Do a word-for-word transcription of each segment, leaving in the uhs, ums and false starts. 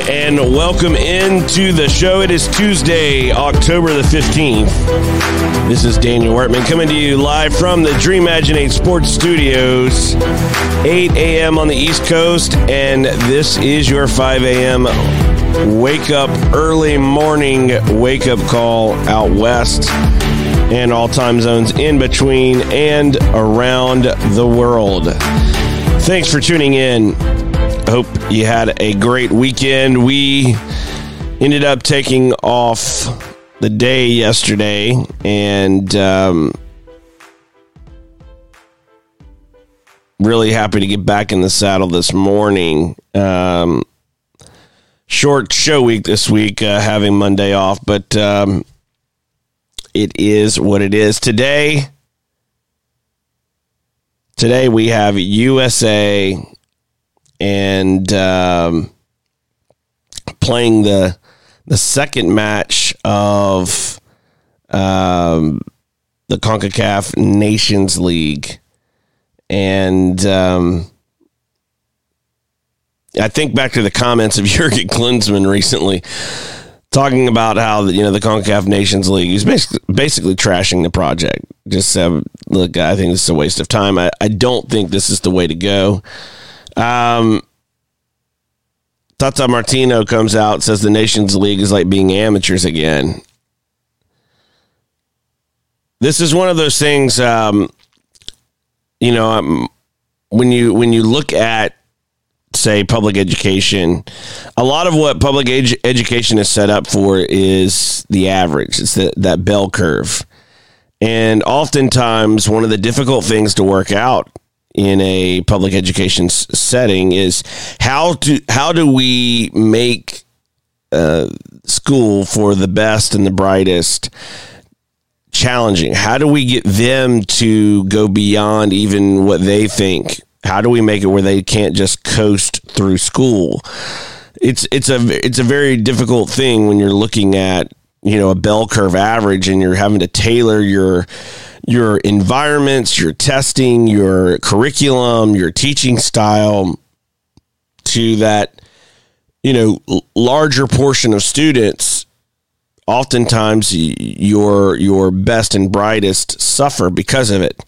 and welcome into the show. It is Tuesday, October the fifteenth. This is Daniel Wortman coming to you live from the Dreamadginate Sports Studios, eight a.m. on the East Coast, and this is your five a.m. wake up, early morning wake up call out west and all time zones in between and around the world. Thanks for tuning in. Hope you had a great weekend. We ended up taking off the day yesterday, and um, really happy to get back in the saddle this morning. Um, short show week this week, uh, having Monday off, but um, it is what it is. Today, today we have U S A and um, playing the the second match of um, the CONCACAF Nations League. And um, I think back to the comments of Jurgen Klinsmann recently, talking about how, you know, the CONCACAF Nations League, he's basically, basically trashing the project. Just, uh, look, I think this is a waste of time. I, I don't think this is the way to go. Um, Tata Martino comes out, says the Nations League is like being amateurs again. This is one of those things, um, you know, um, when you when you look at, say, public education, a lot of what public ed- education is set up for is the average. It's the, that bell curve. And oftentimes, one of the difficult things to work out in a public education s- setting is how to how do we make uh, school for the best and the brightest challenging? How do we get them to go beyond even what they think? How do we make it where they can't just coast through school? It's it's a it's a very difficult thing when you're looking at, you know, a bell curve average, and you're having to tailor your your environments, your testing, your curriculum, your teaching style to that, you know, larger portion of students. Oftentimes your your best and brightest suffer because of it.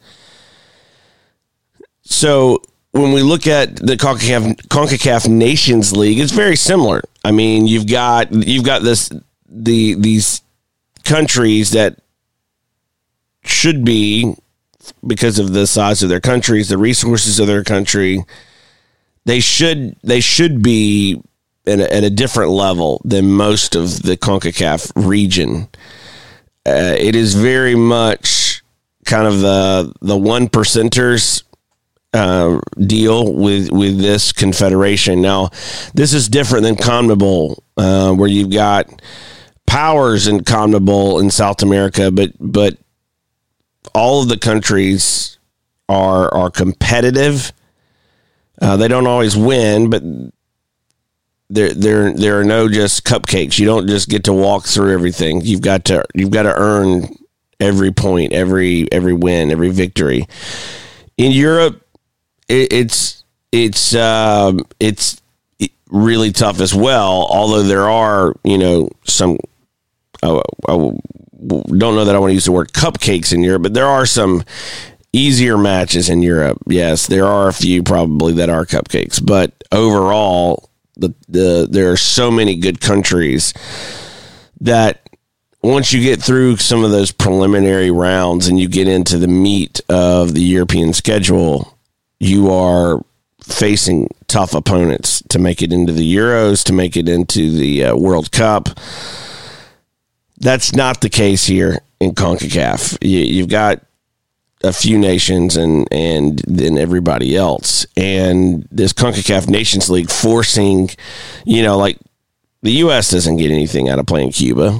So when we look at the CONCACAF, CONCACAF Nations League, it's very similar. I mean, you've got you've got this the these countries that should be, because of the size of their countries, the resources of their country, they should they should be at a, at a different level than most of the CONCACAF region. Uh, it is very much kind of the the one percenters uh, deal with with this confederation. Now, this is different than CONMEBOL, uh, where you've got powers in CONMEBOL in South America, but but all of the countries are are competitive. Uh, they don't always win, but there there there are no just cupcakes. You don't just get to walk through everything. You've got to you've got to earn every point, every every win, every victory. In Europe, it, it's it's um, it's really tough as well. Although there are, you know, some. Uh, uh, don't know that I want to use the word cupcakes in Europe, but there are some easier matches in Europe. Yes, there are a few probably that are cupcakes, but overall, the, the there are so many good countries that once you get through some of those preliminary rounds and you get into the meat of the European schedule, you are facing tough opponents to make it into the Euros, to make it into the uh, World Cup. That's not the case here in CONCACAF. You, you've got a few nations and and then everybody else. And this CONCACAF Nations League forcing, you know, like the U S doesn't get anything out of playing Cuba.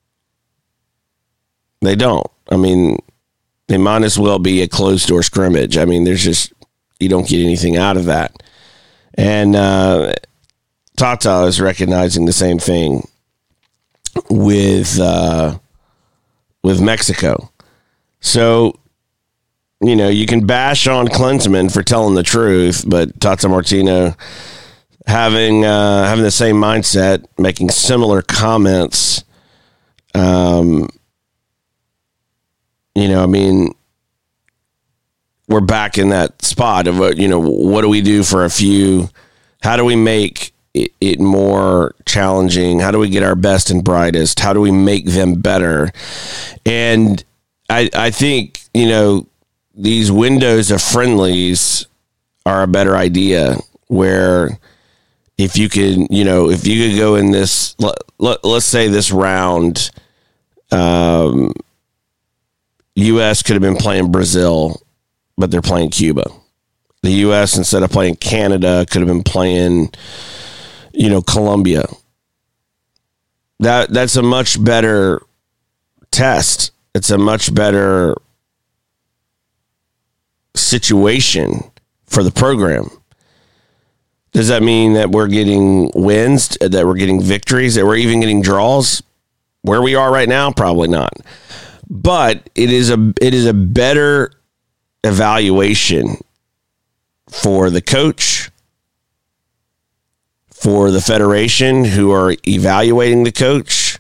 They don't. I mean, they might as well be a closed-door scrimmage. I mean, there's just, you don't get anything out of that. And uh, Tata is recognizing the same thing with uh, with Mexico. So, you know, you can bash on Klinsmann for telling the truth, but Tata Martino having uh, having the same mindset, making similar comments. Um, you know, I mean, we're back in that spot of, you know, what do we do for a few? How do we make it, it more challenging? How do we get our best and brightest? How do we make them better? And I, I think, you know, these windows of friendlies are a better idea, where if you can, you know, if you could go in this, let, let, let's say this round, um, U S could have been playing Brazil, but they're playing Cuba. The U S, instead of playing Canada, could have been playing, you know, Colombia. That that's a much better test. It's a much better situation for the program. Does that mean that we're getting wins, that we're getting victories, that we're even getting draws? Where we are right now, probably not. But it is a it is a better evaluation for the coach, for the federation who are evaluating the coach,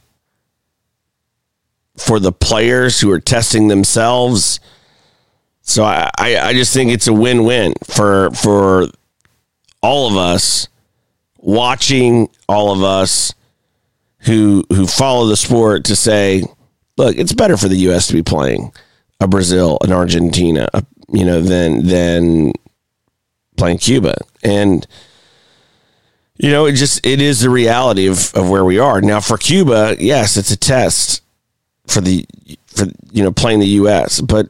for the players who are testing themselves. So I, I just think it's a win-win for for all of us watching, all of us who who follow the sport, to say, look, it's better for the U S to be playing a Brazil, an Argentina, a, you know, than than playing Cuba. And you know, it just it is the reality of, of where we are now. For Cuba, yes, it's a test for the for you know playing the U S, but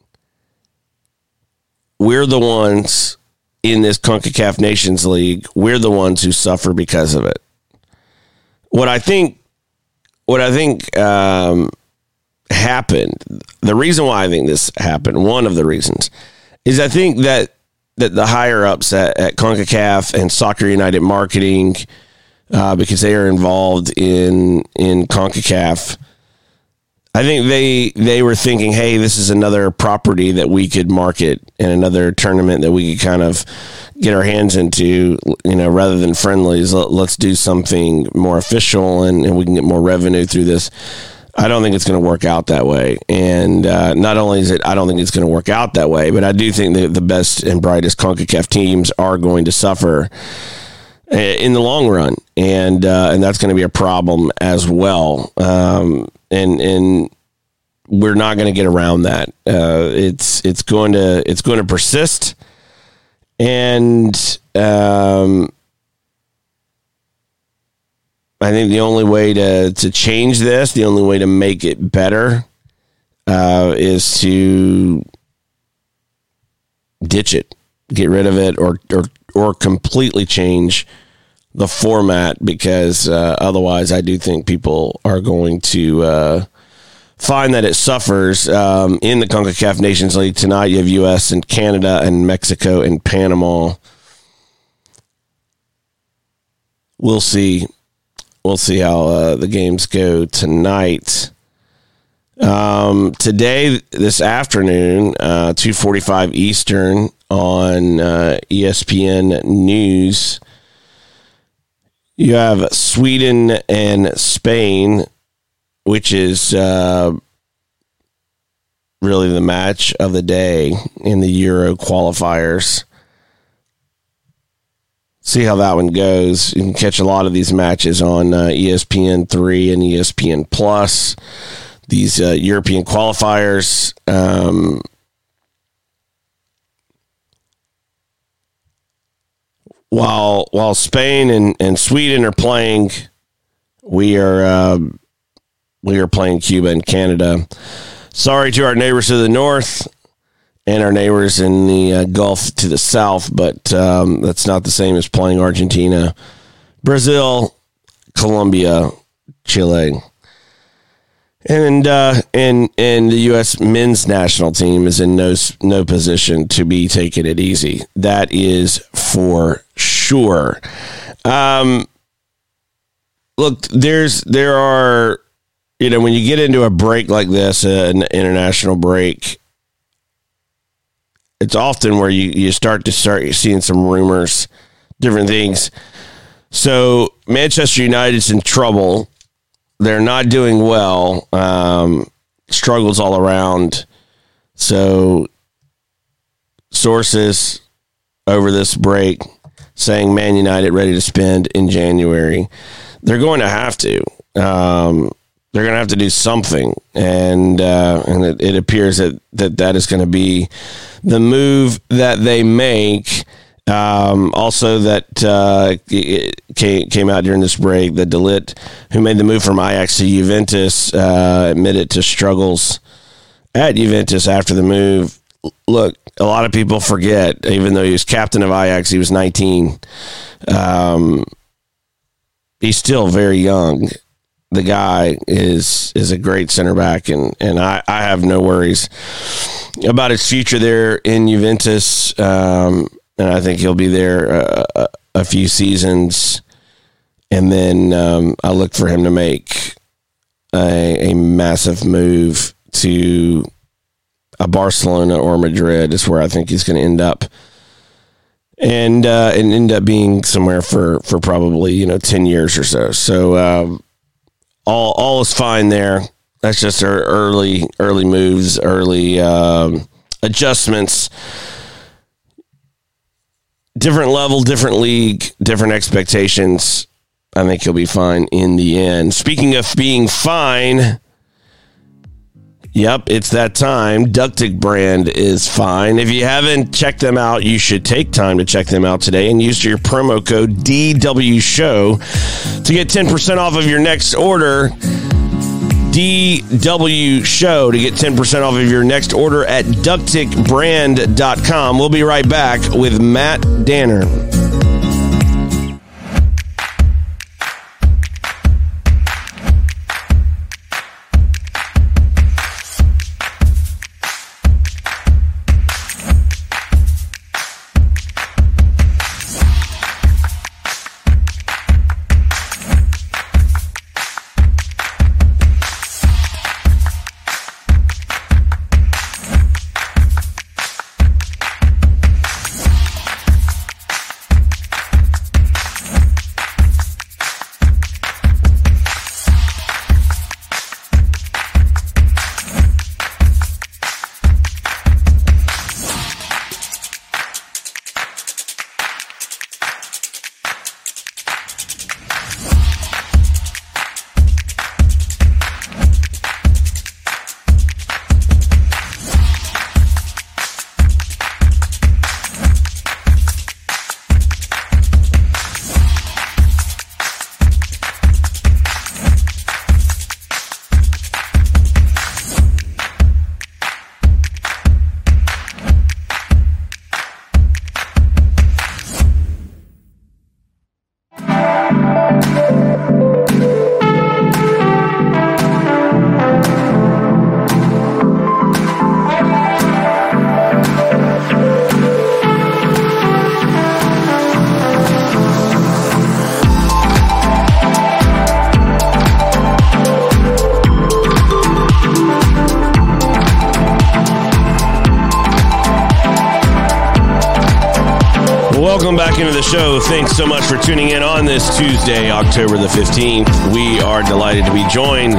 we're the ones in this CONCACAF Nations League. We're the ones who suffer because of it. What I think, what I think um, happened, the reason why I think this happened, one of the reasons, is I think that that the higher ups at, at CONCACAF and Soccer United Marketing, uh, because they are involved in in CONCACAF, I think they they were thinking, hey, this is another property that we could market and another tournament that we could kind of get our hands into, you know, rather than friendlies. Let, let's do something more official and, and we can get more revenue through this. I don't think it's going to work out that way. And uh, not only is it, I don't think it's going to work out that way, but I do think that the best and brightest CONCACAF teams are going to suffer in the long run. And uh, and that's going to be a problem as well. Um, and and we're not going to get around that. Uh, it's it's going to it's going to persist. And um, I think the only way to, to change this, the only way to make it better, uh, is to ditch it, get rid of it, or or or completely change the format, because uh, otherwise I do think people are going to uh, find that it suffers. Um, in the CONCACAF Nations League tonight, you have U S and Canada and Mexico and Panama. We'll see. We'll see how uh, the games go tonight. Um, today, this afternoon, uh, two forty-five Eastern on uh, E S P N News, you have Sweden and Spain, which is uh, really the match of the day in the Euro qualifiers. See how that one goes. You can catch a lot of these matches on uh, E S P N three and E S P N Plus. These uh, European qualifiers. Um, while while Spain and, and Sweden are playing, we are uh, we are playing Cuba and Canada. Sorry to our neighbors to the north and our neighbors in the uh, Gulf to the south, but um, that's not the same as playing Argentina, Brazil, Colombia, Chile. And uh, and and the U S men's national team is in no no position to be taking it easy. That is for sure. Um, look, there's there are, you know, when you get into a break like this, uh, an international break, it's often where you, you start to start seeing some rumors, different things. So Manchester United's in trouble. They're not doing well. Um, struggles all around. So sources over this break saying Man United ready to spend in January. They're going to have to. Um, they're going to have to do something, and uh, and it, it appears that, that that is going to be the move that they make. Um, also, that uh, came, came out during this break that De Ligt, who made the move from Ajax to Juventus, uh, admitted to struggles at Juventus after the move. Look, a lot of people forget, even though he was captain of Ajax, he was nineteen. Um, he's still very young. The guy is is a great center back, and, and I, I have no worries about his future there in Juventus. Um, and I think he'll be there a, a, a few seasons. And then um, I look for him to make a, a massive move to a Barcelona or Madrid is where I think he's going to end up. And uh, and end up being somewhere for, for probably, you know, ten years or so. So, um, All all is fine there. That's just our early early moves, early um, adjustments. Different level, different league, different expectations. I think he'll be fine in the end. Speaking of being fine, yep, it's that time. Ductic brand is fine. If you haven't checked them out, you should take time to check them out today and use your promo code D W Show to get ten percent off of your next order. D W Show to get ten percent off of your next order at ductic brand dot com. We'll be right back with Matt Danner. Welcome back into the show. Thanks so much for tuning in on this Tuesday, October the fifteenth. We are delighted to be joined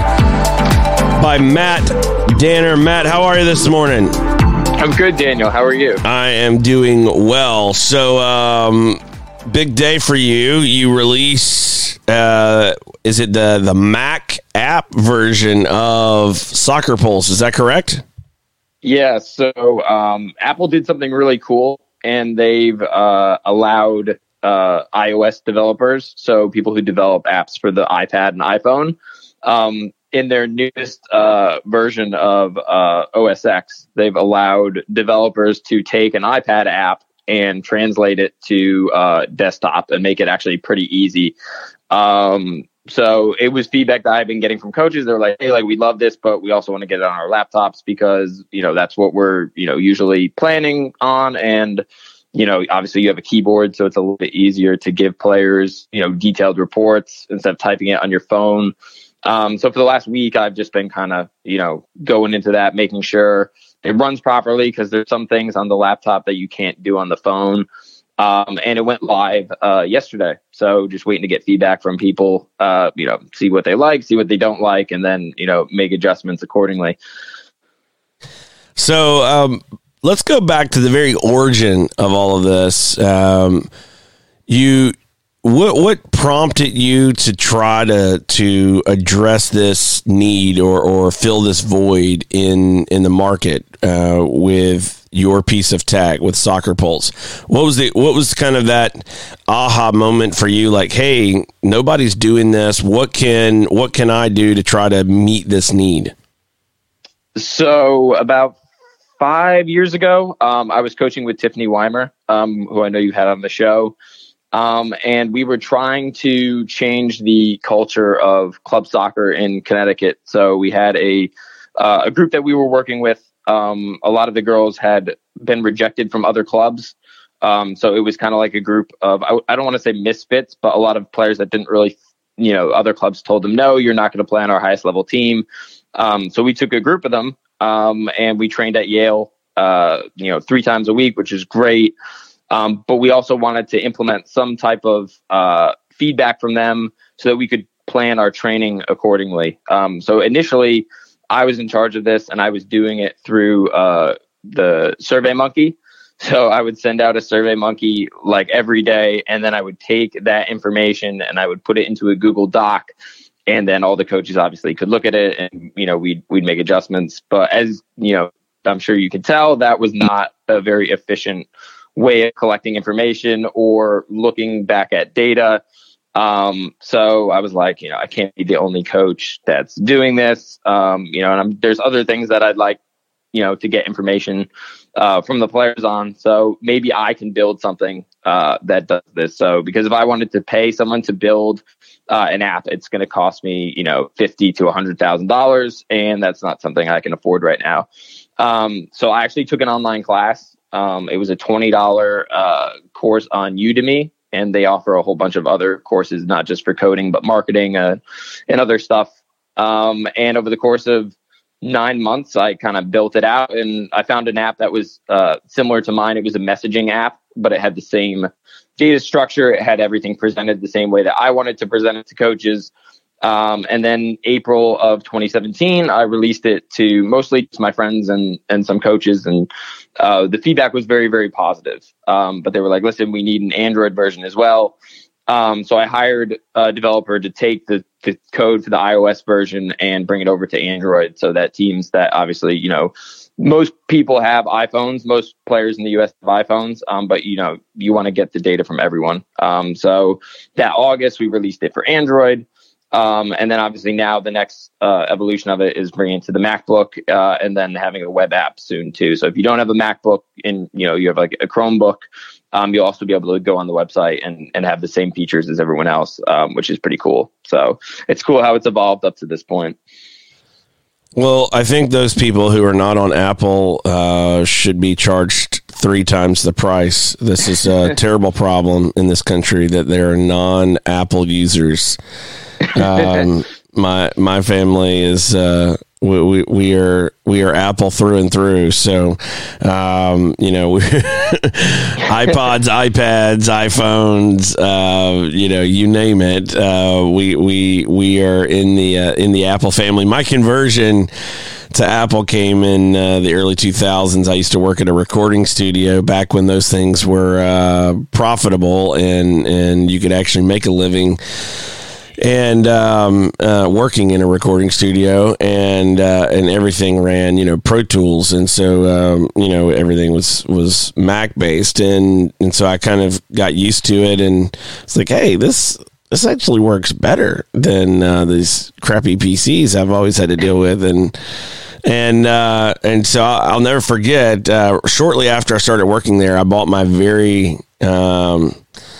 by Matt Danner. Matt, how are you this morning? I'm good, Daniel. How are you? I am doing well. So, um, big day for you. You release, uh, is it the, the Mac app version of Soccer Pulse? Is that correct? Yeah. So, um, Apple did something really cool, and they've uh, allowed uh, iOS developers, so people who develop apps for the iPad and iPhone, um, in their newest uh, version of uh, O S X, they've allowed developers to take an iPad app and translate it to uh, desktop and make it actually pretty easy. Um, so it was feedback that I've been getting from coaches. They're like, hey, like, we love this, but we also want to get it on our laptops because, you know, that's what we're, you know, usually planning on. And, you know, obviously you have a keyboard, so it's a little bit easier to give players, you know, detailed reports instead of typing it on your phone. Um, so for the last week, I've just been kind of, you know, going into that, making sure it runs properly, because there's some things on the laptop that you can't do on the phone. Um, and it went live uh, yesterday. So just waiting to get feedback from people, uh, you know, see what they like, see what they don't like, and then, you know, make adjustments accordingly. So um, let's go back to the very origin of all of this. Um, you, what what prompted you to try to to address this need or or fill this void in in the market uh, with your piece of tech with Soccer Pulse? What was the what was kind of that aha moment for you? Like, hey, nobody's doing this. What can what can I do to try to meet this need? So about five years ago, um, I was coaching with Tiffany Weimer, um, who I know you had on the show. Um, and we were trying to change the culture of club soccer in Connecticut. So we had a uh, a group that we were working with. Um, a lot of the girls had been rejected from other clubs. Um, so it was kind of like a group of, I, I don't want to say misfits, but a lot of players that didn't really, you know, other clubs told them, no, you're not going to play on our highest level team. Um, so we took a group of them um, and we trained at Yale, uh, you know, three times a week, which is great. Um, but we also wanted to implement some type of uh, feedback from them so that we could plan our training accordingly. Um, so initially, I was in charge of this, and I was doing it through uh, the SurveyMonkey. So I would send out a SurveyMonkey like every day, and then I would take that information and I would put it into a Google Doc, and then all the coaches obviously could look at it, and you know we'd we'd make adjustments. But as you know, I'm sure you can tell, that was not a very efficient way of collecting information or looking back at data. Um, so I was like, you know, I can't be the only coach that's doing this. Um, you know, and I'm, there's other things that I'd like, you know, to get information, uh, from the players on. So maybe I can build something, uh, that does this. So, because if I wanted to pay someone to build, uh, an app, it's going to cost me, you know, fifty to a hundred thousand dollars. And that's not something I can afford right now. Um, so I actually took an online class. Um, it was a twenty dollars, uh, course on Udemy. And they offer a whole bunch of other courses, not just for coding, but marketing uh, and other stuff. Um, and over the course of nine months, I kind of built it out. And I found an app that was uh, similar to mine. It was a messaging app, but it had the same data structure. It had everything presented the same way that I wanted to present it to coaches. Um, and then April of twenty seventeen, I released it to mostly to my friends and, and some coaches. And uh, the feedback was very, very positive. Um, but they were like, listen, we need an Android version as well. Um, so I hired a developer to take the, the code for the iOS version and bring it over to Android so that teams that obviously, you know, most people have iPhones, most players in the U S have iPhones, um, but, you know, you want to get the data from everyone. Um, so that August, we released it for Android. Um, and then obviously now the next uh, evolution of it is bringing it to the MacBook uh, and then having a web app soon too. So if you don't have a MacBook and you know you have like a Chromebook, um, you'll also be able to go on the website and, and have the same features as everyone else, um, which is pretty cool. So it's cool how it's evolved up to this point. Well, I think those people who are not on Apple uh, should be charged three times the price. This is a terrible problem in this country that there are non-Apple users. Um, my my family is uh, we, we we are we are Apple through and through. So, um, you know, iPods, iPads, iPhones, uh, you know, you name it. Uh, we we we are in the uh, in the Apple family. My conversion to Apple came in uh, the early two thousands. I used to work at a recording studio back when those things were uh, profitable and and you could actually make a living. And um, uh, working in a recording studio, and uh, and everything ran, you know, Pro Tools, and so um, you know everything was was Mac based, and and so I kind of got used to it, and it's like, hey, this this actually works better than uh, these crappy P Cs I've always had to deal with, and and uh, and so I'll never forget. Uh, shortly after I started working there, I bought my very um,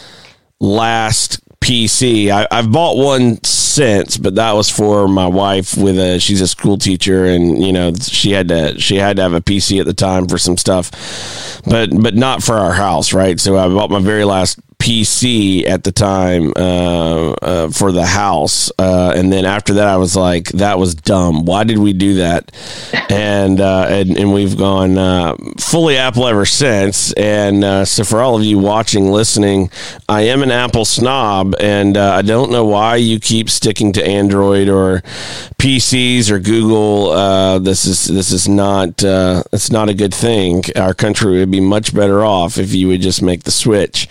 last P C. I, I've bought one since, but that was for my wife with a, she's a school teacher and, you know, she had to, she had to have a P C at the time for some stuff, but, but not for our house. Right. So I bought my very last P C at the time uh, uh, for the house, uh, and then after that, I was like, "That was dumb. Why did we do that?" and, uh, and and we've gone uh, fully Apple ever since. And uh, so, for all of you watching, listening, I am an Apple snob, and uh, I don't know why you keep sticking to Android or P Cs or Google. Uh, this is this is not uh, it's not a good thing. Our country would be much better off if you would just make the switch.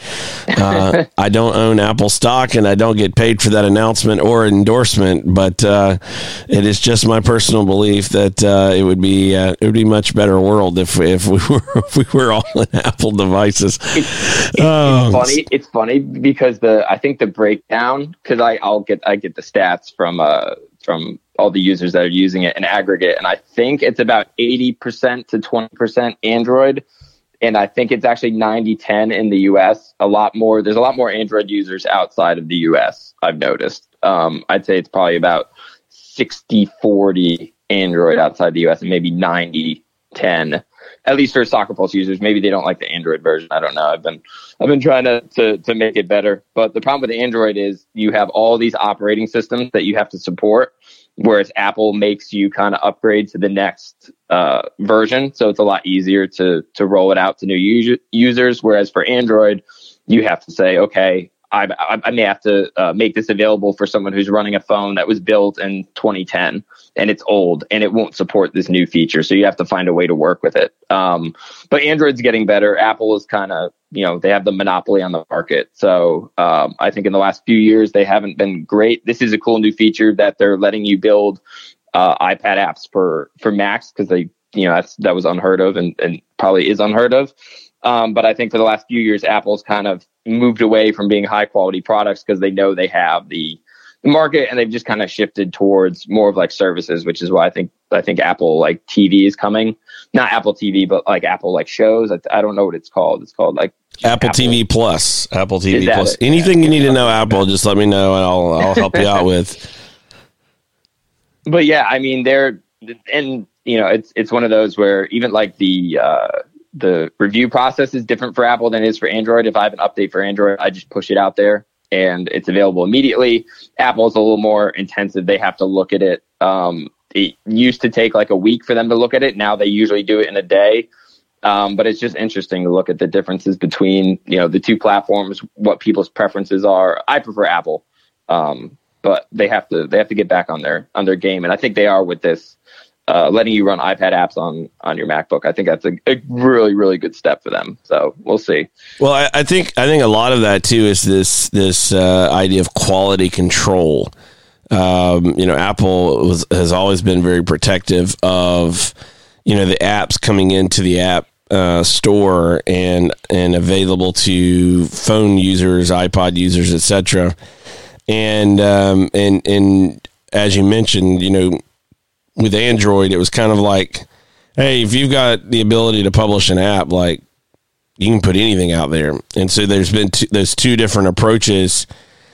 Uh, I don't own Apple stock, and I don't get paid for that announcement or endorsement. But uh, it is just my personal belief that uh, it would be uh, it would be a much better world if if we were if we were all in Apple devices. It's, it's, um, it's funny. It's funny because the I think the breakdown, because I I'll get I get the stats from uh from all the users that are using it in aggregate, and I think it's about eighty percent to twenty percent Android. And I think it's actually ninety ten in the U S. A lot more. There's a lot more Android users outside of the U S, I've noticed. Um, I'd say it's probably about sixty forty Android outside the U S and maybe ninety ten, at least for Soccer Pulse users. Maybe they don't like the Android version. I don't know. I've been I've been trying to, to, to make it better. But the problem with Android is you have all these operating systems that you have to support, whereas Apple makes you kind of upgrade to the next uh, version. So it's a lot easier to to roll it out to new us- users. Whereas for Android, you have to say, okay, I, I, I may have to uh, make this available for someone who's running a phone that was built in twenty ten and it's old and it won't support this new feature. So you have to find a way to work with it. Um, but Android's getting better. Apple is kind of, you know, they have the monopoly on the market. So um, I think in the last few years, they haven't been great. This is a cool new feature that they're letting you build uh, iPad apps for, for Macs, because they, you know, that's, that was unheard of and, and probably is unheard of. Um, but I think for the last few years, Apple's kind of moved away from being high quality products because they know they have the, the market, and they've just kind of shifted towards more of like services, which is why I think I think Apple like T V is coming. Not Apple T V, but like Apple like shows. I, I don't know what it's called. It's called like Apple, Apple. T V Plus. Apple T V Plus. It? Anything yeah. you need to know Apple, just let me know and I'll I'll help you out with. But yeah, I mean, they're and you know, it's it's one of those where even like the uh, the review process is different for Apple than it is for Android. If I have an update for Android, I just push it out there and it's available immediately. Apple's a little more intensive. They have to look at it. Um, it used to take like a week for them to look at it. Now they usually do it in a day. Um, but it's just interesting to look at the differences between, you know, the two platforms, what people's preferences are. I prefer Apple. Um, but they have to, they have to get back on their, on their game. And I think they are with this, uh, letting you run iPad apps on, on your MacBook. I think that's a, a really, really good step for them. So we'll see. Well, I, I think, I think a lot of that too is this, this, uh, idea of quality control. Um, you know, Apple was, has always been very protective of, you know, the apps coming into the app uh, store and, and available to phone users, iPod users, et cetera. And, um, and, and as you mentioned, you know, with Android, it was kind of like, hey, if you've got the ability to publish an app, like you can put anything out there. And so there's been two, there's two different approaches.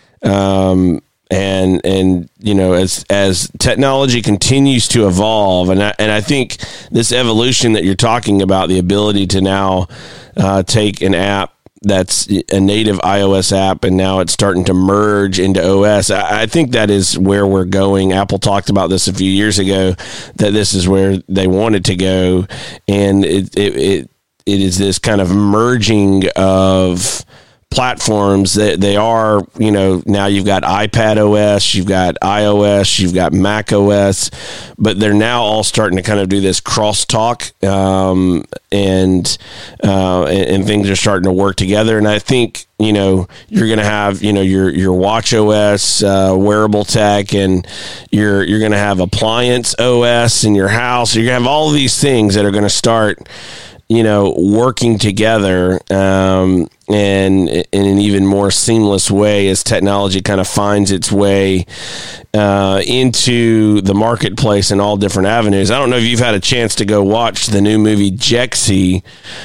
Um, and, and, you know, as, as technology continues to evolve, and I, and I think this evolution that you're talking about, the ability to now uh, take an app that's a native iOS app, and now it's starting to merge into O S. I, I think that is where we're going. Apple talked about this a few years ago, that this is where they wanted to go. And it, it, it, it is this kind of merging of platforms that they are, you know, now you've got iPad O S, you've got iOS, you've got Mac O S, but they're now all starting to kind of do this crosstalk, um, and, uh, and, and things are starting to work together. And I think, you know, you're going to have, you know, your, your watch O S, uh, wearable tech, and you're, you're going to have appliance O S in your house. You're going to have all of these things that are going to start, you know, working together, um, and in an even more seamless way as technology kind of finds its way uh, into the marketplace in all different avenues. I don't know if you've had a chance to go watch the new movie Jexi.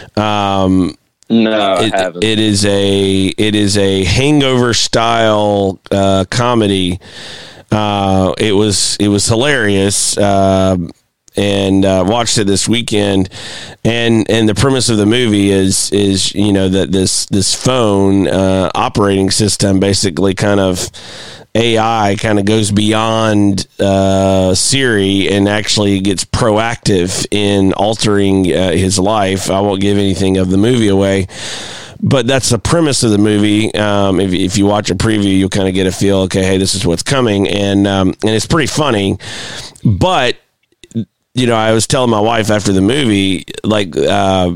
Um, no, it, I haven't. It is a it is a Hangover style uh, comedy. Uh, it was it was hilarious. Uh, and uh, watched it this weekend. And and the premise of the movie is is you know that this this phone uh, operating system basically kind of A I kind of goes beyond uh, Siri and actually gets proactive in altering uh, his life. I won't give anything of the movie away, but that's the premise of the movie. Um, if, if you watch a preview, you'll kind of get a feel, okay, hey, this is what's coming. And, um, and it's pretty funny. But, you know, I was telling my wife after the movie, like, uh,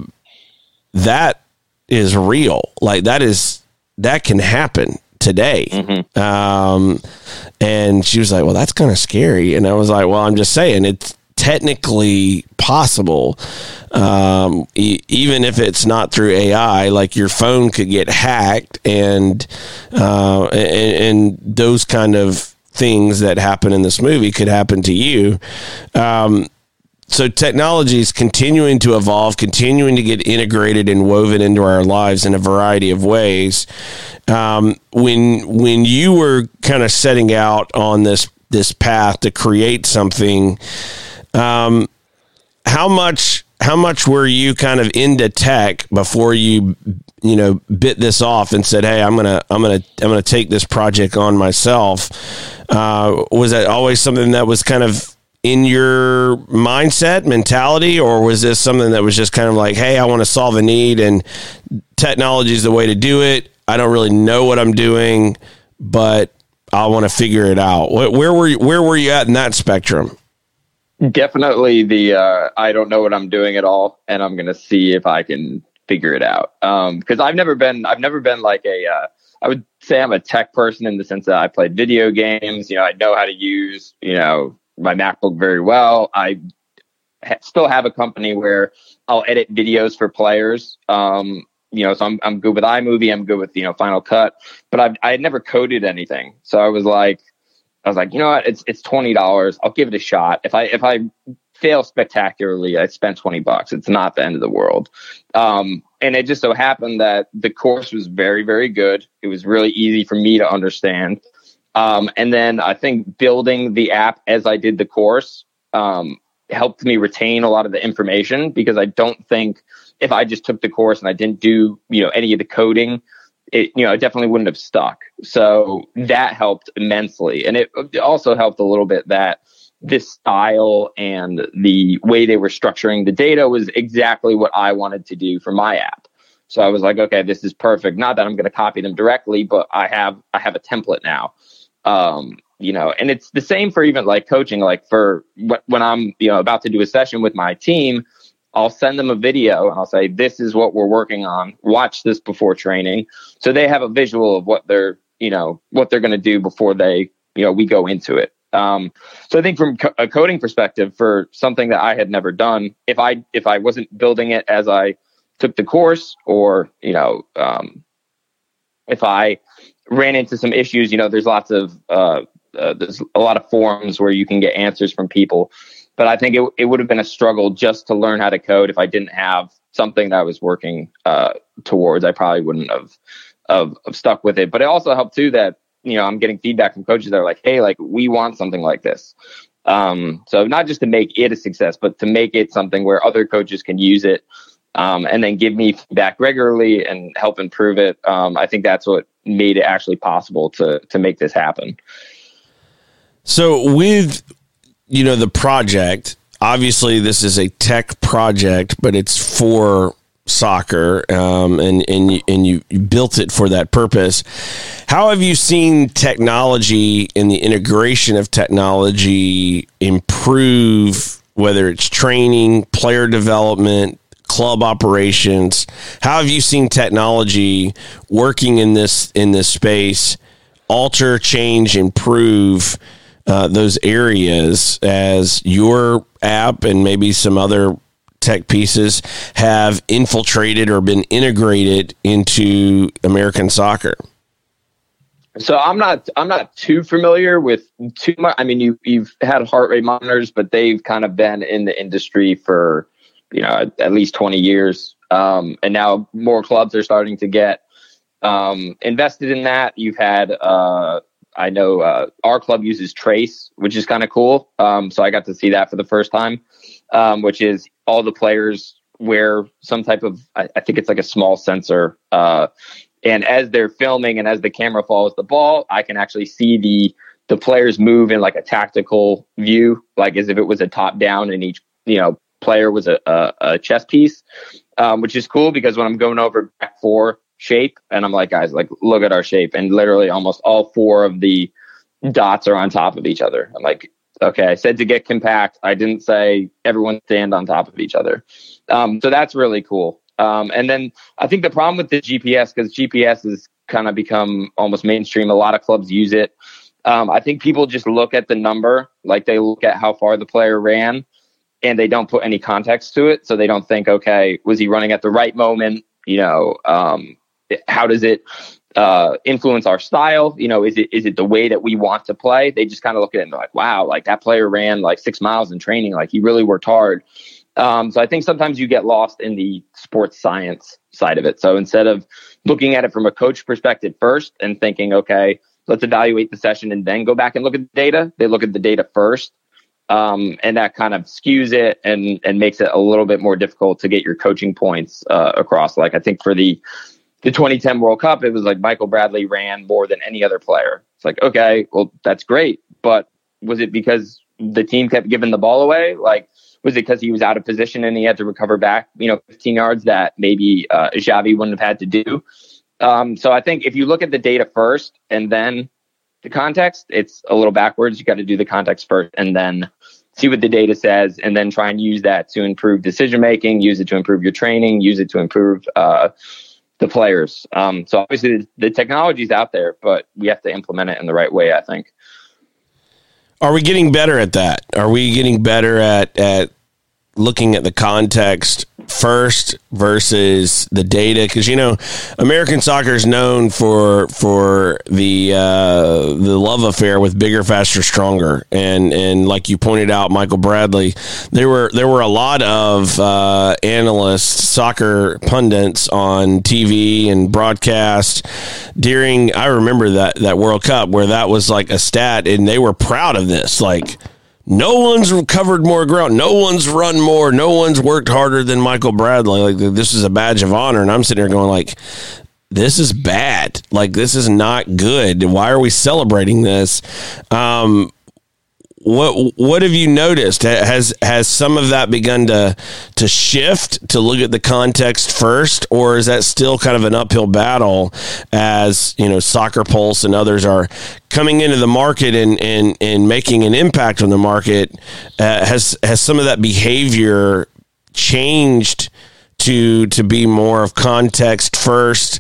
that is real. Like, that is, that can happen today. Mm-hmm. Um, and she was like, well, that's kind of scary. And I was like, well, I'm just saying it's technically possible. Um, e- even if it's not through A I, like your phone could get hacked and, uh, and, and those kind of things that happen in this movie could happen to you. Um, So technology is continuing to evolve, continuing to get integrated and woven into our lives in a variety of ways. Um, when when you were kind of setting out on this this path to create something, um, how much how much were you kind of into tech before you you know bit this off and said, "Hey, I'm gonna I'm gonna I'm gonna take this project on myself"? Uh, was that always something that was kind of in your mindset mentality, or was this something that was just kind of like, hey, I want to solve a need and technology is the way to do it. I don't really know what I'm doing, but I want to figure it out. Where were you, where were you at in that spectrum? Definitely the, uh, I don't know what I'm doing at all, and I'm going to see if I can figure it out. Um, cause I've never been, I've never been like a, uh, I would say I'm a tech person in the sense that I played video games. You know, I know how to use, you know, my MacBook very well. I ha- still have a company where I'll edit videos for players. Um, you know, so I'm I'm good with iMovie. I'm good with, you know, Final Cut, but I've, I had never coded anything. So I was like, I was like, you know what? It's it's twenty dollars. I'll give it a shot. If I if I fail spectacularly, I spent twenty bucks. It's not the end of the world. Um, and it just so happened that the course was very, very good. It was really easy for me to understand. Um, and then I think building the app as I did the course um, helped me retain a lot of the information, because I don't think if I just took the course and I didn't do, you know, any of the coding, it, you know, it definitely wouldn't have stuck. So that helped immensely. And it also helped a little bit that this style and the way they were structuring the data was exactly what I wanted to do for my app. So I was like, okay, this is perfect. Not that I'm going to copy them directly, but I have, I have a template now. Um, you know, and it's the same for even like coaching, like for wh- when I'm, you know, about to do a session with my team, I'll send them a video and I'll say, this is what we're working on. Watch this before training. So they have a visual of what they're, you know, what they're going to do before they, you know, we go into it. Um, so I think from co- a coding perspective, for something that I had never done, if I, if I wasn't building it as I took the course, or, you know, um, if I ran into some issues, you know, there's lots of, uh, uh, there's a lot of forums where you can get answers from people, but I think it, it would have been a struggle just to learn how to code. If I didn't have something that I was working, uh, towards, I probably wouldn't have, have, have stuck with it. But it also helped too that, you know, I'm getting feedback from coaches that are like, hey, like we want something like this. Um, so not just to make it a success, but to make it something where other coaches can use it, um, and then give me feedback regularly and help improve it. Um, I think that's what made it actually possible to to make this happen. So with, you know, the project, obviously this is a tech project, but it's for soccer, um, and and you, and you built it for that purpose. How have you seen technology and the integration of technology improve, whether it's training, player development, club operations? How have you seen technology working in this in this space alter, change, improve uh, those areas as your app and maybe some other tech pieces have infiltrated or been integrated into American soccer? So I'm not I'm not too familiar with too much. I mean, you you've had heart rate monitors, but they've kind of been in the industry for, you know, at least twenty years. Um, and now more clubs are starting to get um, invested in that. You've had uh, I know uh, our club uses Trace, which is kind of cool. Um, so I got to see that for the first time, um, which is all the players wear some type of, I, I think it's like a small sensor. Uh, and as they're filming and as the camera follows the ball, I can actually see the the players move in like a tactical view, like as if it was a top down and each, you know, player was a, a, a chess piece, um, which is cool because when I'm going over back four shape and I'm like, guys, like, look at our shape. And literally almost all four of the dots are on top of each other. I'm like, okay, I said to get compact. I didn't say everyone stand on top of each other. Um, so that's really cool. Um, and then I think the problem with the G P S, because G P S has kind of become almost mainstream. A lot of clubs use it. Um, I think people just look at the number, like they look at how far the player ran, and they don't put any context to it. So they don't think, okay, was he running at the right moment? You know, um, how does it uh, influence our style? You know, is it is it the way that we want to play? They just kind of look at it and they're like, wow, like that player ran like six miles in training. Like he really worked hard. Um, so I think sometimes you get lost in the sports science side of it. So instead of looking at it from a coach perspective first and thinking, okay, let's evaluate the session and then go back and look at the data, they look at the data first. Um, and that kind of skews it and, and makes it a little bit more difficult to get your coaching points uh, across. Like I think for the the twenty ten World Cup, it was like Michael Bradley ran more than any other player. It's like, okay, well, that's great. But was it because the team kept giving the ball away? Like, was it because he was out of position and he had to recover back, you know, fifteen yards that maybe uh, Xavi wouldn't have had to do? Um, so I think if you look at the data first and then the context, it's a little backwards. You got to do the context first and then see what the data says and then try and use that to improve decision making, use it to improve your training, use it to improve uh, the players. Um, so obviously the, the technology is out there, but we have to implement it in the right way, I think. Are we getting better at that? Are we getting better at, at looking at the context first versus the data? Because, you know, American soccer is known for for the uh, the love affair with bigger, faster, stronger, and and like you pointed out, Michael Bradley, there were there were a lot of uh, analysts, soccer pundits on T V and broadcast during. I remember that that World Cup where that was like a stat, and they were proud of this, like. No one's covered more ground. No one's run more. No one's worked harder than Michael Bradley. Like, this is a badge of honor. And I'm sitting here going like, this is bad. Like, this is not good. Why are we celebrating this? Um, what what have you noticed? Has has some of that begun to to shift to look at the context first, or is that still kind of an uphill battle as, you know, Soccer Pulse and others are coming into the market and and, and making an impact on the market? Uh, has has some of that behavior changed to to be more of context first,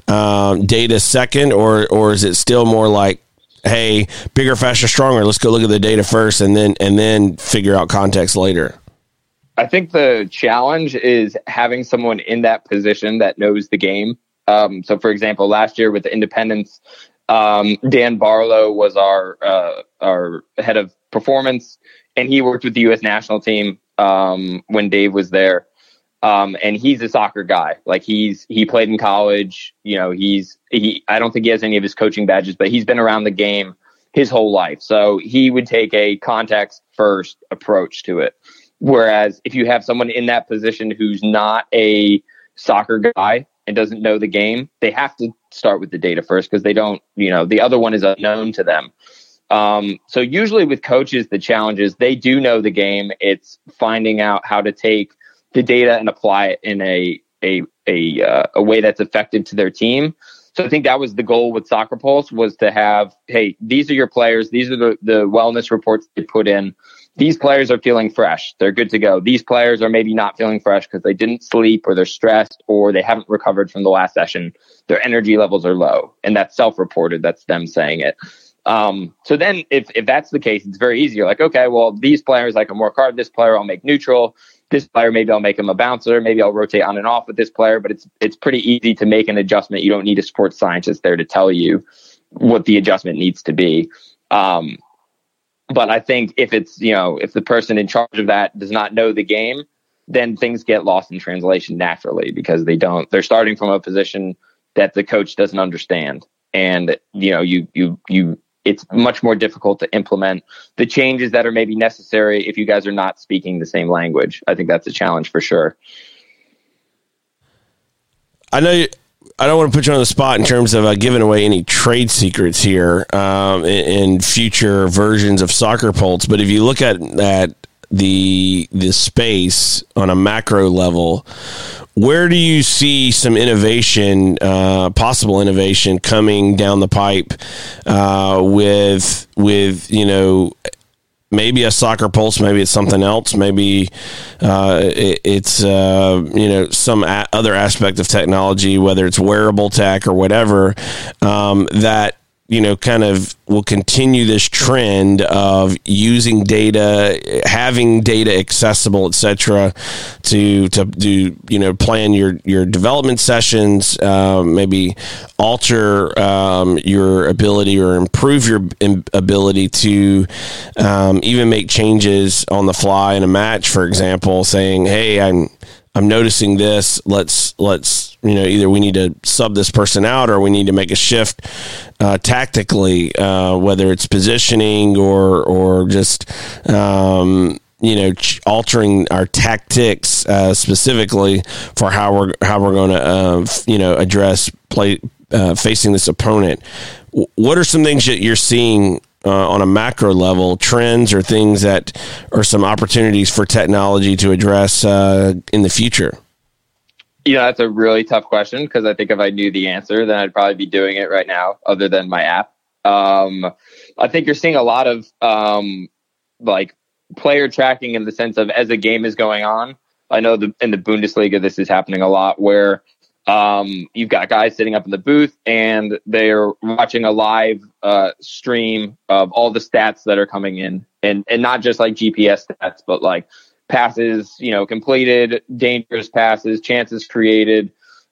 um, data second, or or is it still more like, hey, bigger, faster, stronger, let's go look at the data first and then and then figure out context later? I think the challenge is having someone in that position that knows the game. Um, so, for example, last year with the Independence, um, Dan Barlow was our uh, our head of performance, and he worked with the U S national team um, when Dave was there. Um, and he's a soccer guy. Like he's, he played in college, you know, he's, he, I don't think he has any of his coaching badges, but he's been around the game his whole life. So he would take a context first approach to it. Whereas if you have someone in that position who's not a soccer guy and doesn't know the game, they have to start with the data first because they don't, you know, the other one is unknown to them. Um, so usually with coaches, the challenge is they do know the game. It's finding out how to take the data and apply it in a a a uh, a way that's effective to their team. So I think that was the goal with Soccer Pulse, was to have, hey, these are your players. These are the, the wellness reports they put in. These players are feeling fresh. They're good to go. These players are maybe not feeling fresh because they didn't sleep or they're stressed or they haven't recovered from the last session. Their energy levels are low. And that's self-reported. That's them saying it. Um, so then if, if that's the case, it's very easy. You're like, okay, well, these players, I can work hard. This player, I'll make neutral. This player, maybe I'll make him a bouncer. Maybe I'll rotate on and off with this player, but it's it's pretty easy to make an adjustment. You don't need a sports scientist there to tell you what the adjustment needs to be. Um, but I think if it's, you know, if the person in charge of that does not know the game, then things get lost in translation naturally because they don't, they're starting from a position that the coach doesn't understand. And, you know, you, you, you it's much more difficult to implement the changes that are maybe necessary if you guys are not speaking the same language. I think that's a challenge for sure. I know you, I don't want to put you on the spot in terms of uh, giving away any trade secrets here um, in, in future versions of Soccer Pulse, but if you look at at the the space on a macro level, where do you see some innovation, uh, possible innovation coming down the pipe uh, with with you know? Maybe a Soccer Pulse, maybe it's something else. Maybe uh, it, it's uh, you know some a- other aspect of technology, whether it's wearable tech or whatever, um, that you know kind of will continue this trend of using data, having data accessible, et cetera, to to do you know plan your your development sessions, uh, maybe alter um, your ability or improve your ability to um, even make changes on the fly in a match, for example, saying, hey, I'm I'm noticing this. Let's let's you know either we need to sub this person out or we need to make a shift uh, tactically, uh, whether it's positioning or or just um, you know ch- altering our tactics uh, specifically for how we're how we're going to uh, you know address play uh, facing this opponent. W- what are some things that you're seeing Uh, on a macro level, trends or things that are some opportunities for technology to address uh, in the future? You know, that's a really tough question because I think if I knew the answer, then I'd probably be doing it right now other than my app. Um, I think you're seeing a lot of um, like player tracking in the sense of as a game is going on. I know the, in the Bundesliga, this is happening a lot where Um, you've got guys sitting up in the booth and they're watching a live uh, stream of all the stats that are coming in, and and not just like G P S stats, but like passes, you know, completed, dangerous passes, chances created,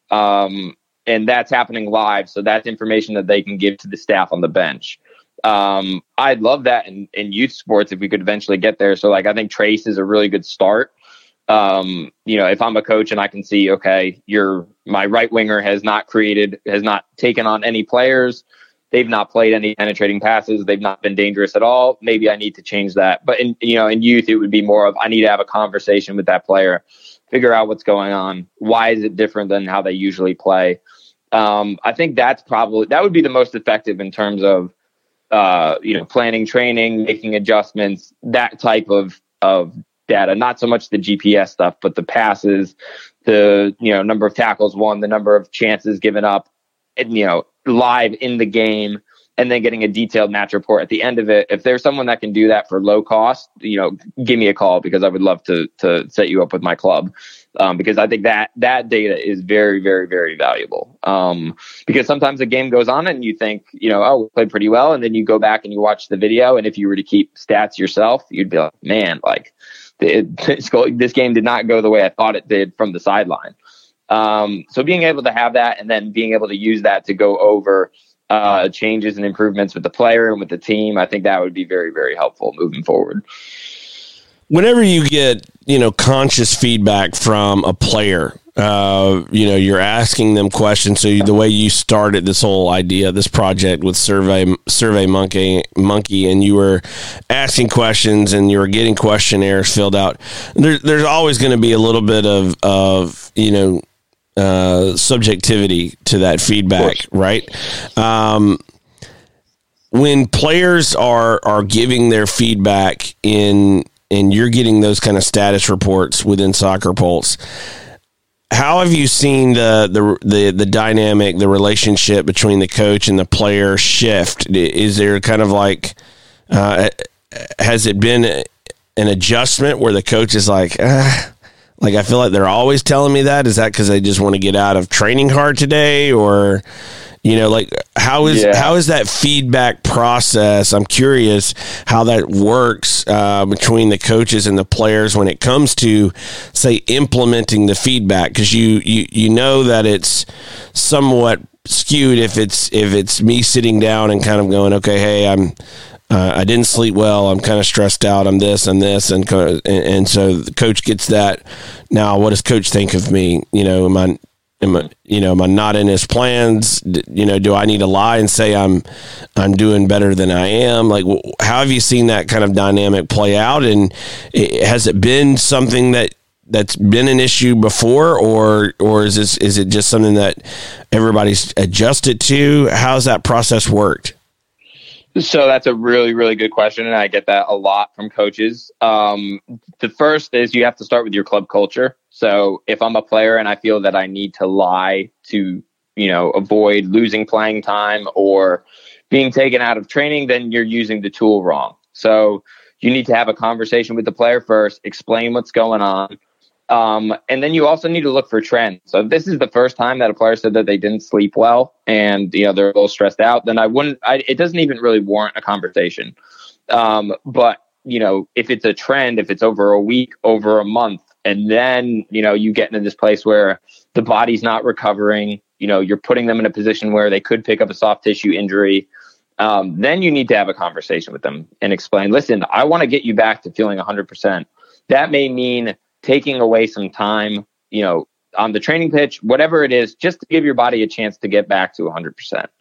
um, and that's happening live. So that's information that they can give to the staff on the bench. Um, I'd love that in, in youth sports if we could eventually get there. So like I think Trace is a really good start. Um, you know, if I'm a coach and I can see, okay, you're my right winger has not created, has not taken on any players. They've not played any penetrating passes. They've not been dangerous at all. Maybe I need to change that. But in, you know, in youth, it would be more of, I need to have a conversation with that player, figure out what's going on. Why is it different than how they usually play? Um, I think that's probably, that would be the most effective in terms of, uh, you know, planning, training, making adjustments, that type of, of, data, not so much the G P S stuff, but the passes, the, you know, number of tackles won, the number of chances given up, and, you know, live in the game, and then getting a detailed match report at the end of it. If there's someone that can do that for low cost, you know, give me a call because I would love to, to set you up with my club. Um, because I think that that data is very, very, very valuable. Um, because sometimes a game goes on and you think, you know, oh, we played pretty well. And then you go back and you watch the video. And if you were to keep stats yourself, you'd be like, man, like, It, this game did not go the way I thought it did from the sideline. Um, so being able to have that and then being able to use that to go over uh, changes and improvements with the player and with the team, I think that would be very, very helpful moving forward. Whenever you get, you know, conscious feedback from a player, uh, you know, you're asking them questions. So you, the way you started this whole idea, this project with Survey Survey Monkey, Monkey, and you were asking questions and you were getting questionnaires filled out. There, there's always going to be a little bit of, of you know, uh, subjectivity to that feedback, right? Um, when players are are giving their feedback in, and you're getting those kind of status reports within Soccer Pulse, how have you seen the, the the the dynamic, the relationship between the coach and the player shift? Is there kind of like, uh, has it been an adjustment where the coach is like, ah, like I feel like they're always telling me that? Is that because they just want to get out of training hard today, or? You know, like how is yeah. how is that feedback process? I'm curious how that works uh, between the coaches and the players when it comes to, say, implementing the feedback, because you, you you know that it's somewhat skewed if it's if it's me sitting down and kind of going, okay, hey, I'm uh, I didn't sleep well, I'm kind of stressed out, I'm this and this, and and, and so the coach gets that. Now, what does coach think of me? You know, am I Am I, you know, am I not in his plans? You know, do I need to lie and say I'm, I'm doing better than I am? Like, how have you seen that kind of dynamic play out? And it, has it been something that that's been an issue before, or or is this is it just something that everybody's adjusted to? How's that process worked? So that's a really, really good question, and I get that a lot from coaches. Um, the first is you have to start with your club culture. So if I'm a player and I feel that I need to lie to, you know, avoid losing playing time or being taken out of training, then you're using the tool wrong. So you need to have a conversation with the player first, explain what's going on. Um, and then you also need to look for trends. So if this is the first time that a player said that they didn't sleep well and, you know, they're a little stressed out, then I wouldn't, I, it doesn't even really warrant a conversation. Um, but, you know, if it's a trend, if it's over a week, over a month, and then, you know, you get into this place where the body's not recovering, you know, you're putting them in a position where they could pick up a soft tissue injury. Um, then you need to have a conversation with them and explain, listen, I want to get you back to feeling one hundred percent. That may mean taking away some time, you know, on the training pitch, whatever it is, just to give your body a chance to get back to one hundred percent.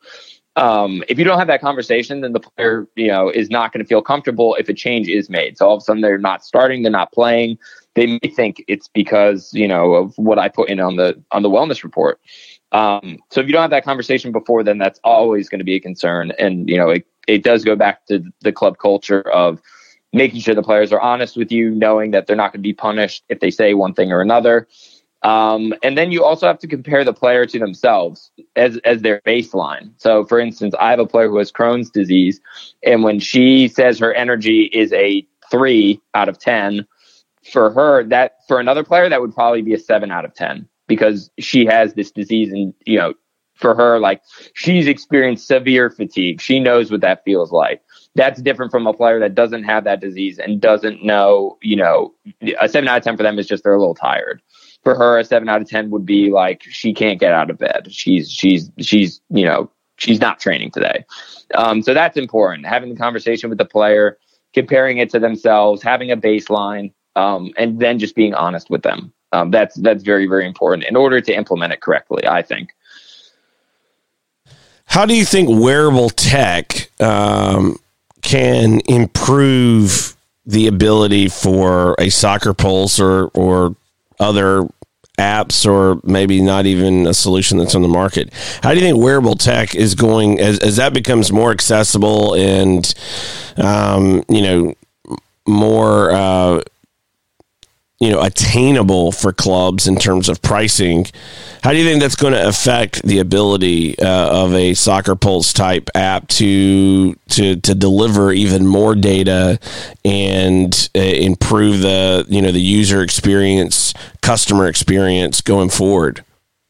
Um, if you don't have that conversation, then the player, you know, is not going to feel comfortable if a change is made. So all of a sudden they're not starting, they're not playing. They may think it's because, you know, of what I put in on the on the wellness report. Um, so if you don't have that conversation before, then that's always going to be a concern. And, you know, it, it does go back to the club culture of making sure the players are honest with you, knowing that they're not going to be punished if they say one thing or another. Um, and then you also have to compare the player to themselves as, as their baseline. So for instance, I have a player who has Crohn's disease, and when she says her energy is a three out of ten, for her, that for another player, that would probably be a seven out of ten because she has this disease. And, you know, for her, like, she's experienced severe fatigue. She knows what that feels like. That's different from a player that doesn't have that disease and doesn't know, you know, a seven out of ten for them is just they're a little tired. For her, a seven out of ten would be like, she can't get out of bed. She's, she's, she's, you know, she's not training today. Um, so that's important. Having the conversation with the player, comparing it to themselves, having a baseline, um, and then just being honest with them. Um, that's, that's very, very important in order to implement it correctly, I think. How do you think wearable tech, um, can improve the ability for a Soccer Pulse or, or other apps, or maybe not even a solution that's on the market? How do you think wearable tech is going, as, as that becomes more accessible and, um, you know, more, uh, you know, attainable for clubs in terms of pricing? How do you think that's going to affect the ability uh, of a Soccer Pulse type app to to to deliver even more data and uh, improve the, you know, the user experience, customer experience going forward?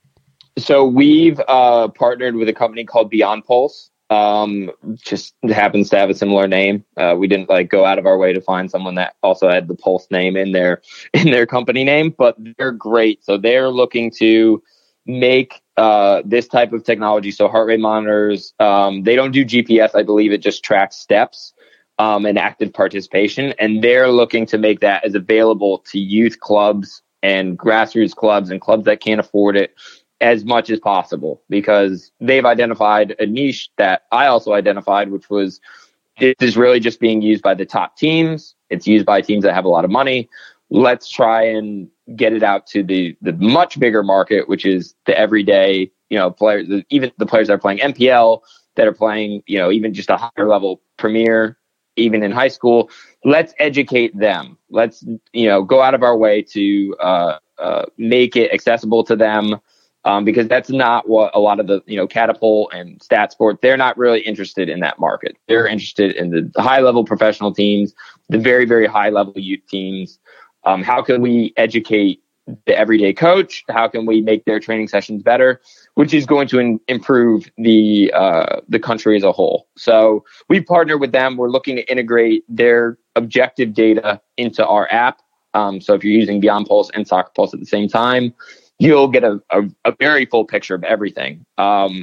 So we've uh, partnered with a company called Beyond Pulse. Um, just happens to have a similar name. Uh, we didn't like go out of our way to find someone that also had the Pulse name in their, in their company name, but they're great. So they're looking to make, uh, this type of technology. So heart rate monitors, um, they don't do G P S. I believe it just tracks steps, um, and active participation. And they're looking to make that as available to youth clubs and grassroots clubs and clubs that can't afford it as much as possible, because they've identified a niche that I also identified, which was, this is really just being used by the top teams. It's used by teams that have a lot of money. Let's try and get it out to the, the much bigger market, which is the everyday, you know, players, even the players that are playing M P L, that are playing, you know, even just a higher level Premier, even in high school. Let's educate them. Let's, you know, go out of our way to uh, uh, make it accessible to them. Um, because that's not what a lot of the, you know, Catapult and Stat Sport, they're not really interested in that market. They're interested in the high level professional teams, the very, very high level youth teams. Um, how can we educate the everyday coach? How can we make their training sessions better, which is going to in, improve the, uh, the country as a whole. So we partner with them. We're looking to integrate their objective data into our app. Um, so if you're using Beyond Pulse and Soccer Pulse at the same time, you'll get a, a, a very full picture of everything. Um,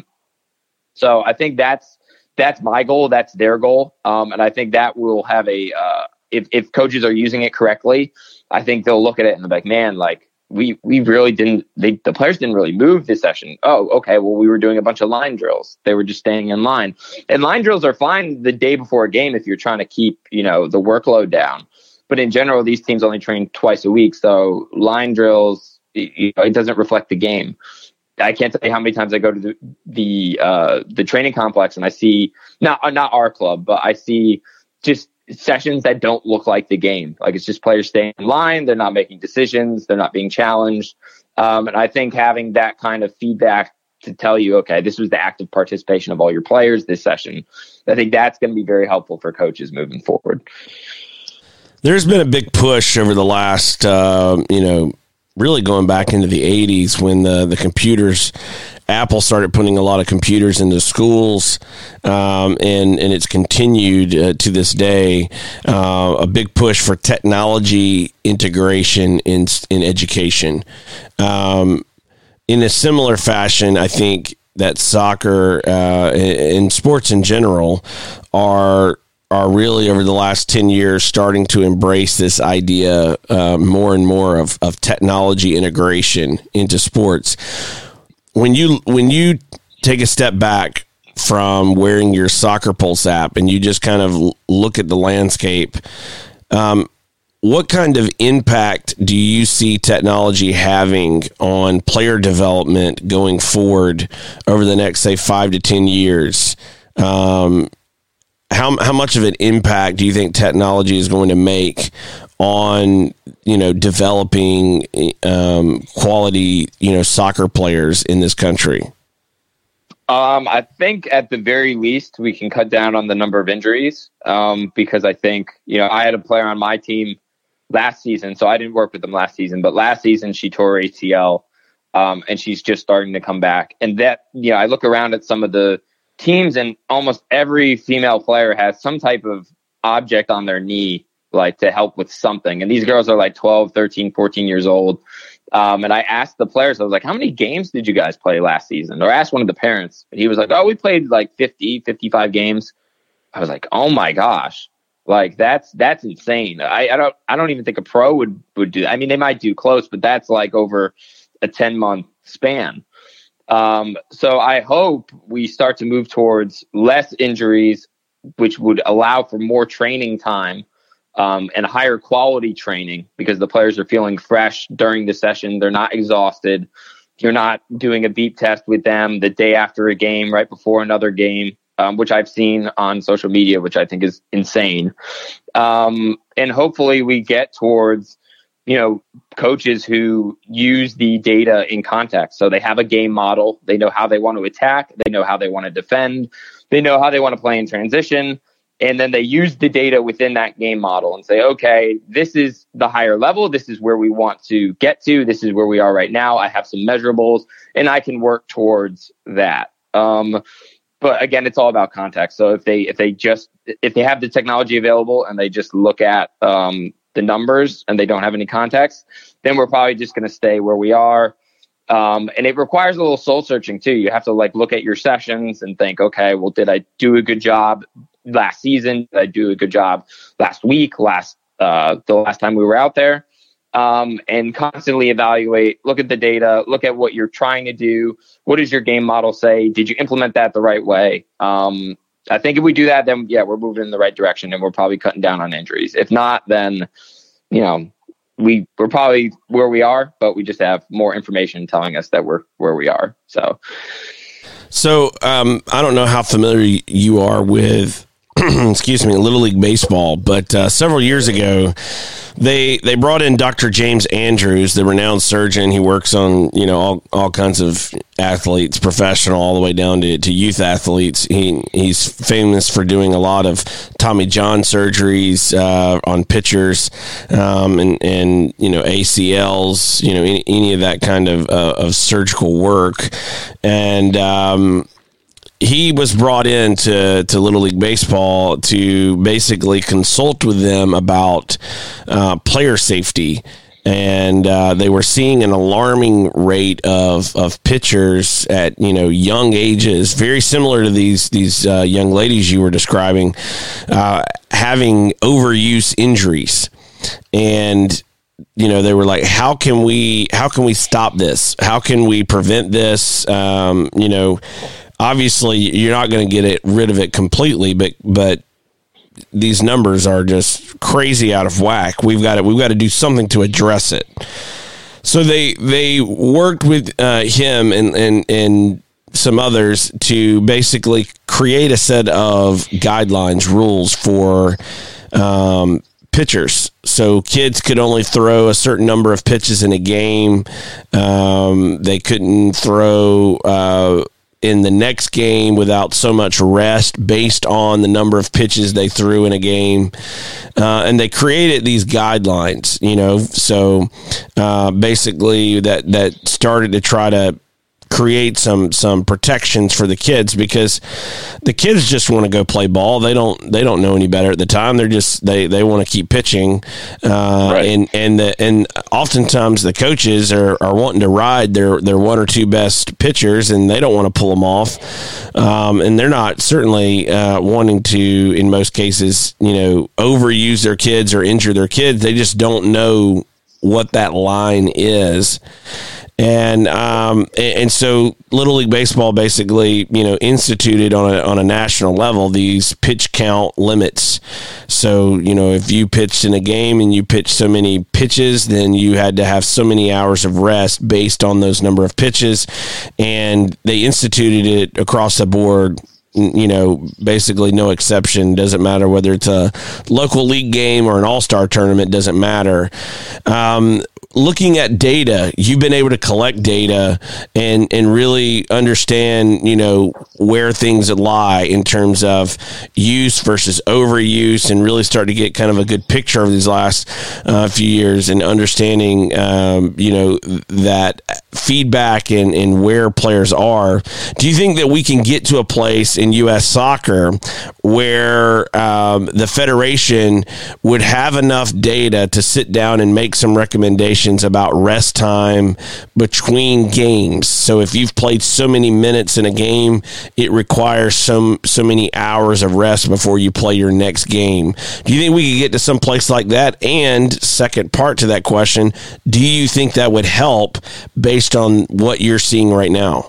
so I think that's, that's my goal. That's their goal. Um, and I think that will have a, uh, if, if coaches are using it correctly, I think they'll look at it and be like, man, like we we really didn't. They, the players didn't really move this session. Oh, okay. Well, we were doing a bunch of line drills. They were just staying in line. And line drills are fine the day before a game if you're trying to keep, you know, the workload down. But in general, these teams only train twice a week, so line drills, you know, it doesn't reflect the game. I can't tell you how many times I go to the the uh, the training complex and I see not not our club, but I see just sessions that don't look like the game. Like it's just players staying in line. They're not making decisions. They're not being challenged. Um, and I think having that kind of feedback to tell you, okay, this was the active participation of all your players this session, I think that's going to be very helpful for coaches moving forward. There's been a big push over the last, uh, you know, really going back into the eighties when the, the computers, Apple started putting a lot of computers into schools, um, and, and it's continued uh, to this day, uh, a big push for technology integration in, in education. Um, in a similar fashion, I think that soccer uh, and sports in general are are really over the last ten years starting to embrace this idea uh, more and more of, of technology integration into sports. When you when you take a step back from wearing your Soccer Pulse app and you just kind of look at the landscape, um, what kind of impact do you see technology having on player development going forward over the next, say, five to ten years? Um, How how much of an impact do you think technology is going to make on, you know, developing um, quality, you know, soccer players in this country? Um, I think at the very least we can cut down on the number of injuries, um, because I think, you know, I had a player on my team last season, so I didn't work with them last season, but last season she tore A C L, um, and she's just starting to come back. And that, you know, I look around at some of the teams and almost every female player has some type of object on their knee, like to help with something. And these girls are like twelve, thirteen, fourteen years old. Um, and I asked the players, I was like, how many games did you guys play last season? Or I asked one of the parents, and he was like, oh, we played like fifty, fifty-five games. I was like, oh my gosh, like that's, that's insane. I, I don't, I don't even think a pro would, would do that. I mean, they might do close, but that's like over a ten month span. Um, so I hope we start to move towards less injuries, which would allow for more training time, um, and higher quality training, because the players are feeling fresh during the session. They're not exhausted. You're not doing a beep test with them the day after a game, right before another game, um, which I've seen on social media, which I think is insane. Um, and hopefully we get towards, you know, coaches who use the data in context. So they have a game model. They know how they want to attack. They know how they want to defend. They know how they want to play in transition. And then they use the data within that game model and say, okay, this is the higher level. This is where we want to get to. This is where we are right now. I have some measurables and I can work towards that. Um, but again, it's all about context. So if they, if they just, if they have the technology available and they just look at, um, the numbers and they don't have any context, then we're probably just going to stay where we are. Um, and it requires a little soul searching too. You have to like look at your sessions and think, okay, well, did I do a good job last season? Did I do a good job last week, last, uh, the last time we were out there? Um, and constantly evaluate, look at the data, look at what you're trying to do. What does your game model say? Did you implement that the right way? Um, I think if we do that, then yeah, we're moving in the right direction and we're probably cutting down on injuries. If not, then, you know, we, we're probably where we are, but we just have more information telling us that we're where we are. So, so um, I don't know how familiar you are with, excuse me, Little League Baseball, but uh, several years ago, they they brought in Doctor James Andrews, the renowned surgeon. He works on, you know, all, all kinds of athletes, professional, all the way down to, to youth athletes. He he's famous for doing a lot of Tommy John surgeries uh, on pitchers, um, and and you know A C Ls, you know any, any of that kind of uh, of surgical work, and. Um, He was brought in to, to Little League Baseball to basically consult with them about uh, player safety. And uh, they were seeing an alarming rate of, of pitchers at, you know, young ages, very similar to these these uh, young ladies you were describing, uh, having overuse injuries. And you know, they were like, how can we, how can we stop this? How can we prevent this? Um, you know, obviously you're not going to get it rid of it completely, but, but these numbers are just crazy out of whack. We've got to, we've got to do something to address it. So they, they worked with uh, him and, and, and some others to basically create a set of guidelines, rules for, um, pitchers. So kids could only throw a certain number of pitches in a game. Um, they couldn't throw uh, in the next game without so much rest based on the number of pitches they threw in a game. Uh, and they created these guidelines, you know, so uh, basically that, that started to try to create some some protections for the kids, because the kids just want to go play ball. They don't they don't know any better at the time. They're just they, they want to keep pitching, uh, right. and and the, and oftentimes the coaches are, are wanting to ride their their one or two best pitchers, and they don't want to pull them off, um, and they're not certainly uh, wanting to, in most cases, you know, overuse their kids or injure their kids. They just don't know what that line is. And um, and so Little League Baseball basically, you know, instituted on a on a national level these pitch count limits. So, you know, if you pitched in a game and you pitched so many pitches, then you had to have so many hours of rest based on those number of pitches. And they instituted it across the board. You know, basically no exception. Doesn't matter whether it's a local league game or an all-star tournament, doesn't matter. Um, looking at data, you've been able to collect data and, and really understand, you know, where things lie in terms of use versus overuse, and really start to get kind of a good picture of these last uh, few years, and understanding, um, you know, that feedback and, and where players are. Do you think that we can get to a place in U S soccer where um, the federation would have enough data to sit down and make some recommendations about rest time between games? So if you've played so many minutes in a game, it requires some so many hours of rest before you play your next game. Do you think we could get to some place like that? And second part to that question, do you think that would help based on what you're seeing right now?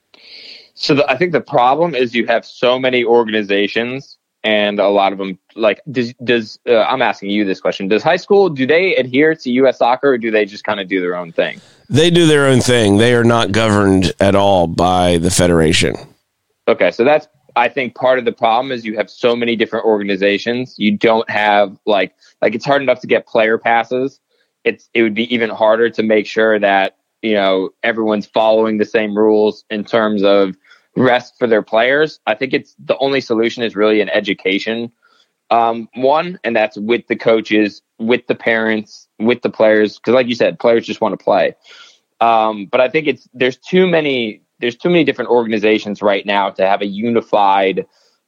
So the, I think the problem is you have so many organizations, and a lot of them, like, does, does uh, I'm asking you this question. Does high school, do they adhere to U S soccer, or do they just kind of do their own thing? They do their own thing. They are not governed at all by the federation. Okay, so that's, I think, part of the problem is you have so many different organizations. You don't have, like, like it's hard enough to get player passes. It's It would be even harder to make sure that, you know, everyone's following the same rules in terms of rest for their players. I think it's the only solution is really an education um, one, and that's with the coaches, with the parents, with the players. Because, like you said, players just want to play. Um, but I think it's there's too many there's too many different organizations right now to have a unified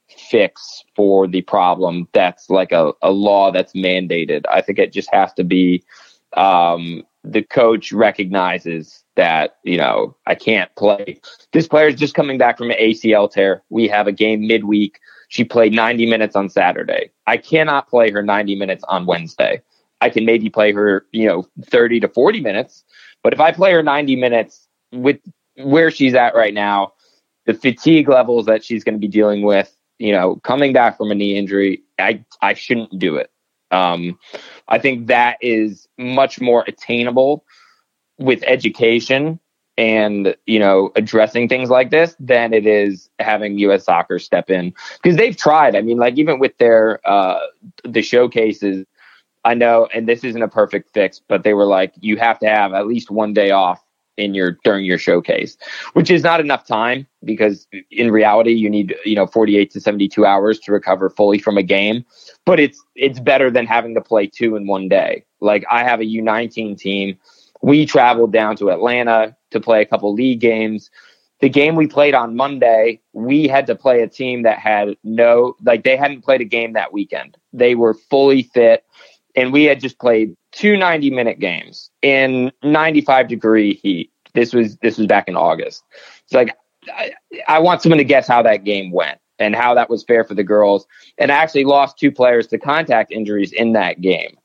fix for the problem. That's like a, a law that's mandated. I think it just has to be um, the coach recognizes that, you know, I can't play. This player is just coming back from an A C L tear. We have a game midweek. She played ninety minutes on Saturday. I cannot play her ninety minutes on Wednesday. I can maybe play her, you know, thirty to forty minutes. But if I play her ninety minutes with where she's at right now, the fatigue levels that she's going to be dealing with, you know, coming back from a knee injury, I, I shouldn't do it. Um, I think that is much more attainable with education and, you know, addressing things like this than it is having U S Soccer step in, because they've tried. I mean, like, even with their uh, the showcases, I know, and this isn't a perfect fix, but they were like, you have to have at least one day off in your during your showcase, which is not enough time, because in reality you need, you know, forty-eight to seventy-two hours to recover fully from a game. But it's it's better than having to play two in one day. Like, I have a U nineteen team. We traveled down to Atlanta to play a couple league games. The game we played on Monday, we had to play a team that had no, like, they hadn't played a game that weekend. They were fully fit, and we had just played two ninety minute games in ninety-five degree heat. This was, this was back in August. It's like, I, I want someone to guess how that game went and how that was fair for the girls. And I actually lost two players to contact injuries in that game.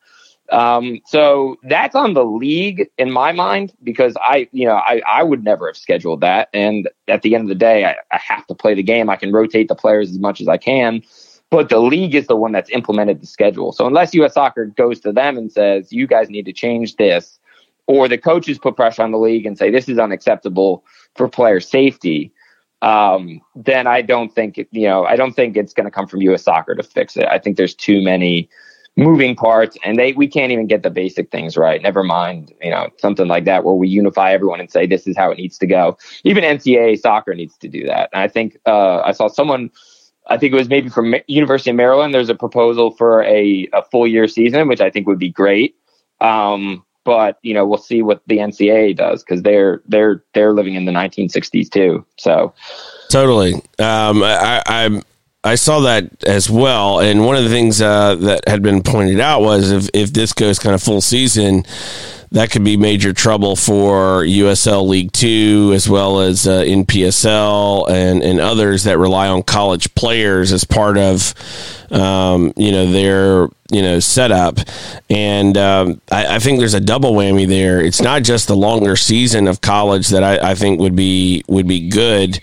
Um, so that's on the league in my mind, because I, you know, I, I would never have scheduled that. And at the end of the day, I, I have to play the game. I can rotate the players as much as I can, but the league is the one that's implemented the schedule. So unless U S Soccer goes to them and says, you guys need to change this, or the coaches put pressure on the league and say, this is unacceptable for player safety, um, then I don't think, it, you know, I don't think it's going to come from U S Soccer to fix it. I think there's too many moving parts, and they we can't even get the basic things right. Never mind, you know, something like that where we unify everyone and say this is how it needs to go. Even N C double A soccer needs to do that. And I think uh, I saw someone, I think it was maybe from University of Maryland, there's a proposal for a, a full year season, which I think would be great. Um, but you know, we'll see what the N C double A does, because they're they're they're living in the nineteen sixties too. So totally, um, I, I'm. I saw that as well, and one of the things uh, that had been pointed out was if, if this goes kind of full season, that could be major trouble for U S L League Two, as well as uh, N P S L and, and others that rely on college players as part of um, you know their you know setup. And um, I, I think there's a double whammy there. It's not just the longer season of college that I, I think would be would be good.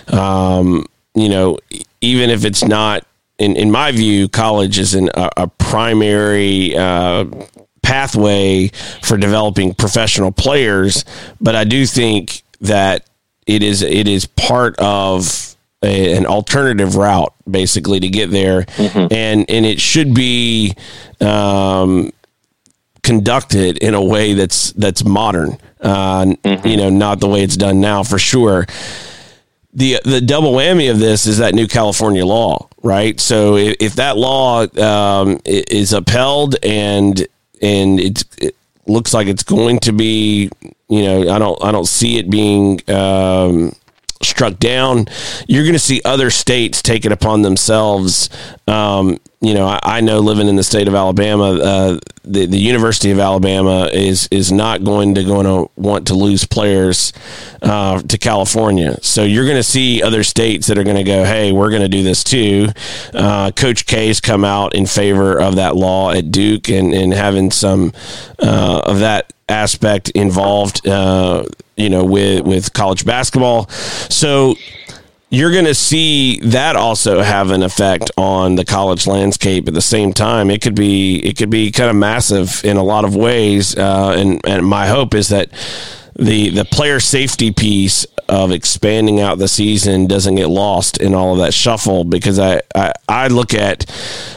Um, you know. Even if it's not, in, in my view, college is an, a, a primary uh, pathway for developing professional players. But I do think that it is it is part of a, an alternative route, basically, to get there. Mm-hmm. And, and it should be um, conducted in a way that's, that's modern, uh, mm-hmm. you know, not the way it's done now, for sure. The the double whammy of this is that new California law, right? So if, if that law um, is upheld and and it's, it looks like it's going to be, you know, I don't I don't see it being um, struck down. You're going to see other states take it upon themselves. Um, you know, I, I know living in the state of Alabama, uh, the the University of Alabama is is not going to going to want to lose players uh, to California. So you're going to see other states that are going to go, hey, we're going to do this too. Uh, Coach K's come out in favor of that law at Duke, and and having some uh, of that aspect involved, uh, you know, with with college basketball. So you're going to see that also have an effect on the college landscape at the same time. It could be it could be kind of massive in a lot of ways, uh, and and my hope is that the the player safety piece of expanding out the season doesn't get lost in all of that shuffle, because I I, I look at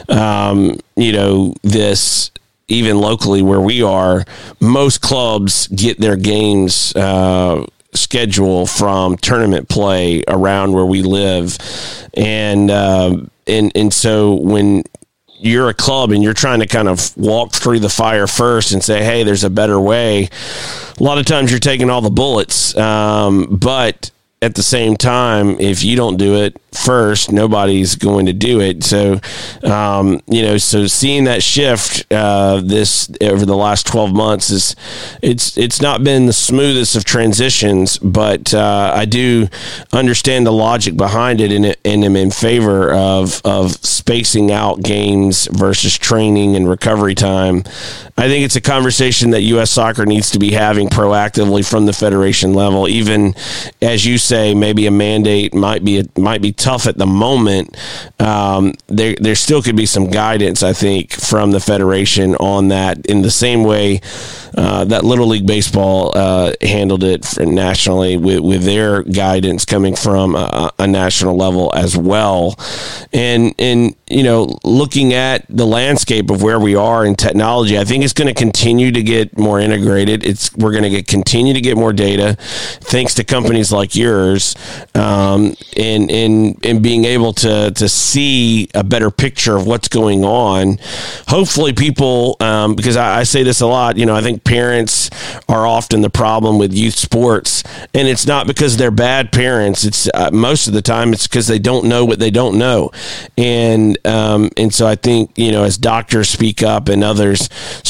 um, you know this. Even locally where we are, most clubs get their games uh, schedule from tournament play around where we live. And, uh, and, and so when you're a club and you're trying to kind of walk through the fire first and say, hey, there's a better way, a lot of times you're taking all the bullets. Um, but at the same time, if you don't do it first, nobody's going to do it. So, um, you know, so seeing that shift uh, this over the last twelve months is it's it's not been the smoothest of transitions, but uh, I do understand the logic behind it, and, and am in favor of of spacing out games versus training and recovery time. I think it's a conversation that U S Soccer needs to be having proactively from the federation level. Even as you say, maybe a mandate might be a, might be tough at the moment. Um, there there still could be some guidance, I think, from the federation on that. In the same way uh, that Little League Baseball uh, handled it nationally, with with their guidance coming from a, a national level as well. And and you know, looking at the landscape of where we are in technology, I think it's going to continue to get more integrated. It's we're going to get continue to get more data, thanks to companies like yours, um, and and and being able to to see a better picture of what's going on. Hopefully, people, um, because I, I say this a lot, you know, I think parents are often the problem with youth sports, and it's not because they're bad parents. It's uh, most of the time it's because they don't know what they don't know, and um, and so I think, you know, as doctors speak up and others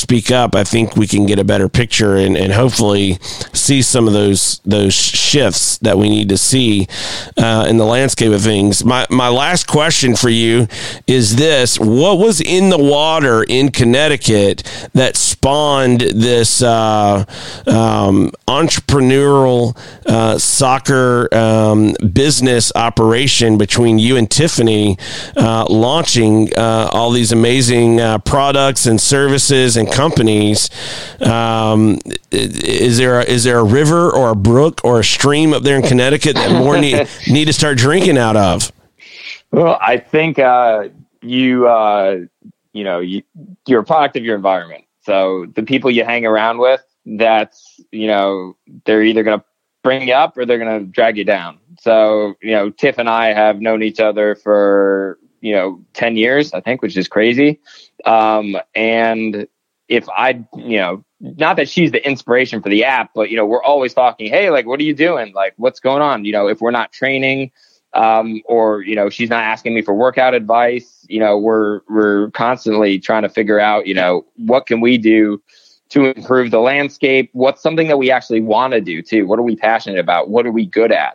speak up, I think we can get a better picture and, and hopefully see some of those those shifts that we need to see uh, in the landscape of things. My my last question for you is this: what was in the water in Connecticut that spawned this uh, um, entrepreneurial uh, soccer um, business operation between you and Tiffany, uh, launching uh, all these amazing uh, products and services and companies? Um, is there a, is there a river or a brook or a stream up there in Connecticut that more need need to start drinking out of? Well, I think uh, you uh, you know you, you're a product of your environment. So the people you hang around with, that's you know they're either going to bring you up or they're going to drag you down. So you know Tiff and I have known each other for you know ten years, I think, which is crazy. Um, and if I, you know, not that she's the inspiration for the app, but, you know, we're always talking, hey, like, what are you doing? Like, what's going on? You know, if we're not training, um, or, you know, she's not asking me for workout advice, you know, we're, we're constantly trying to figure out, you know, what can we do to improve the landscape? What's something that we actually want to do too? What are we passionate about? What are we good at?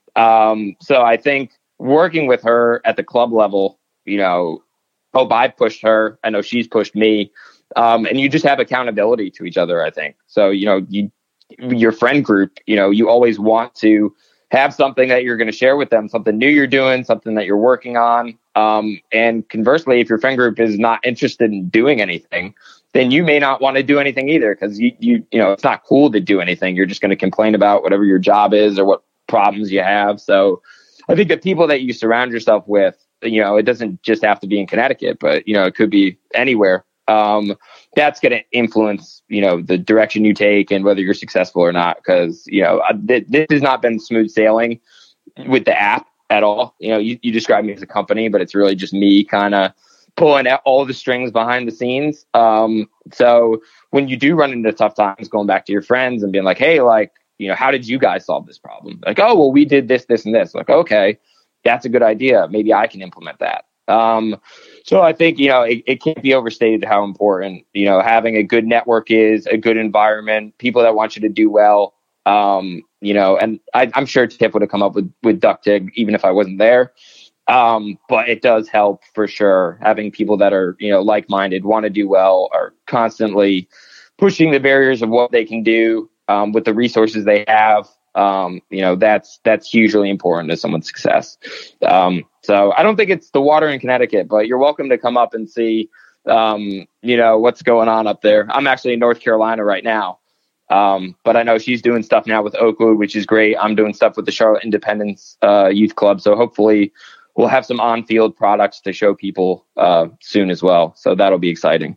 Um, so I think working with her at the club level, you know, hope I pushed her. I know she's pushed me. Um, and you just have accountability to each other, I think. So, you know, you, your friend group, you know, you always want to have something that you're going to share with them, something new you're doing, something that you're working on. Um, and conversely, if your friend group is not interested in doing anything, then you may not want to do anything either, because you, you, you know, it's not cool to do anything. You're just going to complain about whatever your job is or what problems you have. So I think the people that you surround yourself with, you know, it doesn't just have to be in Connecticut, but, you know, it could be anywhere. Um, that's going to influence, you know, the direction you take and whether you're successful or not. Cause, you know, th- this has not been smooth sailing with the app at all. You know, you, you describe me as a company, but it's really just me kind of pulling out all the strings behind the scenes. Um, so when you do run into tough times, going back to your friends and being like, hey, like, you know, how did you guys solve this problem? Like, oh, well, we did this, this, and this. Like, okay, that's a good idea. Maybe I can implement that. Um, so I think, you know, it, it can't be overstated how important, you know, having a good network is, a good environment, people that want you to do well. Um, you know, and I, I'm sure Tiff would have come up with, with DuckTig even if I wasn't there. Um, but it does help for sure. Having people that are, you know, like-minded, want to do well, are constantly pushing the barriers of what they can do, um, with the resources they have. Um, you know, that's, that's hugely important to someone's success. Um, so I don't think it's the water in Connecticut, but you're welcome to come up and see, um, you know, what's going on up there. I'm actually in North Carolina right now. Um, but I know she's doing stuff now with Oakwood, which is great. I'm doing stuff with the Charlotte Independence, uh, Youth Club. So hopefully we'll have some on-field products to show people, uh, soon as well. So that'll be exciting.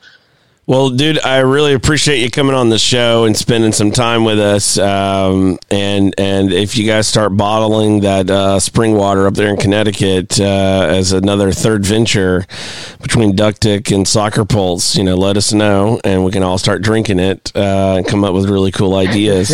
Well, dude, I really appreciate you coming on the show and spending some time with us. Um, and and if you guys start bottling that uh, spring water up there in Connecticut uh, as another third venture between DuckTig and Soccer Pulse, you know, let us know, and we can all start drinking it uh, and come up with really cool ideas.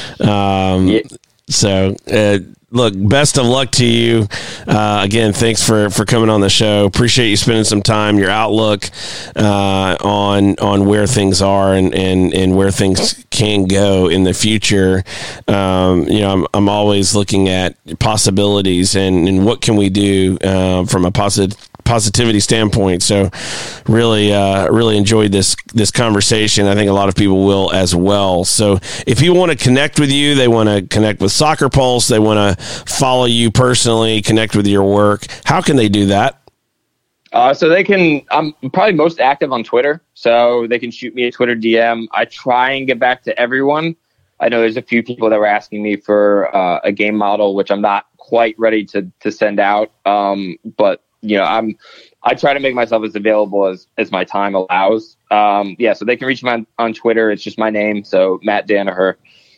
Um, yeah. So. Uh, Look, best of luck to you. Uh, again, thanks for, for coming on the show. Appreciate you spending some time, your outlook uh, on on where things are and, and, and where things can go in the future. Um, you know, I'm I'm always looking at possibilities and, and what can we do uh, from a positive positivity standpoint. So really, uh, really enjoyed this, this conversation. I think a lot of people will as well. So if people want to connect with you, they want to connect with Soccer Pulse, they want to follow you personally, connect with your work, how can they do that? Uh, so they can, I'm probably most active on Twitter, so they can shoot me a Twitter D M. I try and get back to everyone. I know there's a few people that were asking me for uh, a game model, which I'm not quite ready to, to send out. Um, but you know, I'm, I try to make myself as available as, as my time allows. Um, yeah, so they can reach me on, on Twitter. It's just my name. So Matt Danaher.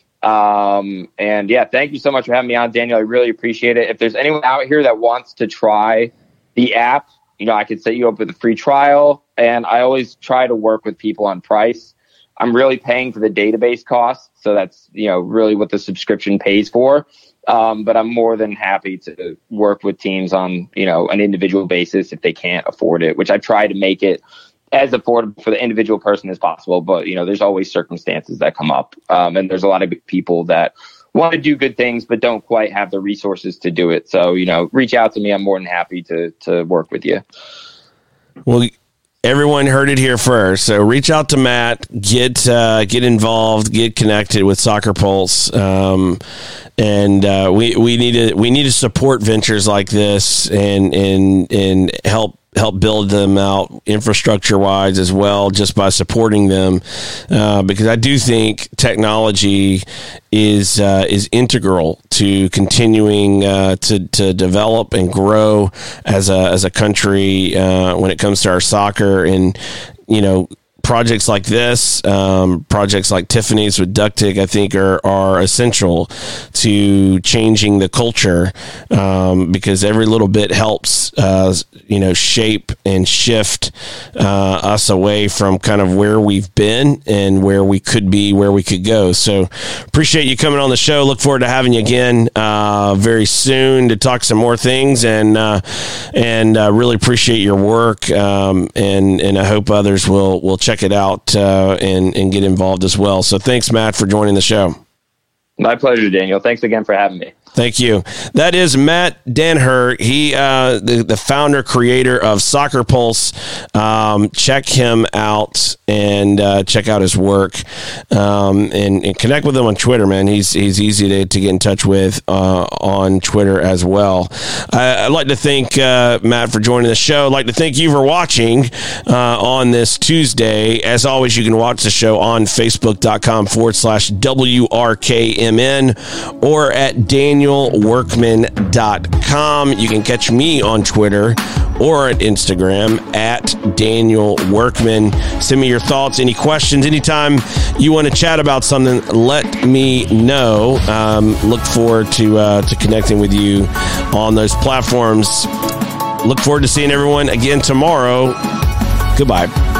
Um, and yeah, thank you so much for having me on, Daniel. I really appreciate it. If there's anyone out here that wants to try the app, you know, I could set you up with a free trial, and I always try to work with people on price. I'm really paying for the database costs. So that's, you know, really what the subscription pays for. Um, but I'm more than happy to work with teams on, you know, an individual basis if they can't afford it, which I try to make it as affordable for the individual person as possible. But, you know, there's always circumstances that come up. Um, and there's a lot of people that want to do good things, but don't quite have the resources to do it. So, you know, reach out to me. I'm more than happy to, to work with you. Well, everyone heard it here first. So reach out to Matt, get uh, get involved, get connected with Soccer Pulse, um, and uh, we we need to we need to support ventures like this and and and help. help build them out infrastructure wise as well, just by supporting them. Uh, because I do think technology is, uh, is integral to continuing, uh, to, to develop and grow as a, as a country, uh, when it comes to our soccer. And, you know, projects like this, um, projects like Tiffany's with Ductic, I think are, are essential to changing the culture, um, because every little bit helps, uh, you know, shape and shift uh, us away from kind of where we've been and where we could be, where we could go. So appreciate you coming on the show. Look forward to having you again uh, very soon to talk some more things, and uh, and uh, really appreciate your work, um, and and I hope others will will check it out uh, and and get involved as well. So thanks, Matt, for joining the show. My pleasure, Daniel. Thanks again for having me. Thank you. That is Matt Denher. He, uh, the, the founder, creator of Soccer Pulse. Um, check him out and uh, check out his work, um, and, and connect with him on Twitter, man. He's he's easy to, to get in touch with uh, on Twitter as well. I, I'd like to thank uh, Matt for joining the show. I'd like to thank you for watching uh, on this Tuesday. As always, you can watch the show on Facebook.com forward slash W R K M N or at Daniel Workman dot com. You can catch me on Twitter or at Instagram at Daniel Workman. Send me your thoughts, any questions, anytime you want to chat about something, let me know. Um, look forward to uh, to connecting with you on those platforms. Look forward to seeing everyone again tomorrow. Goodbye.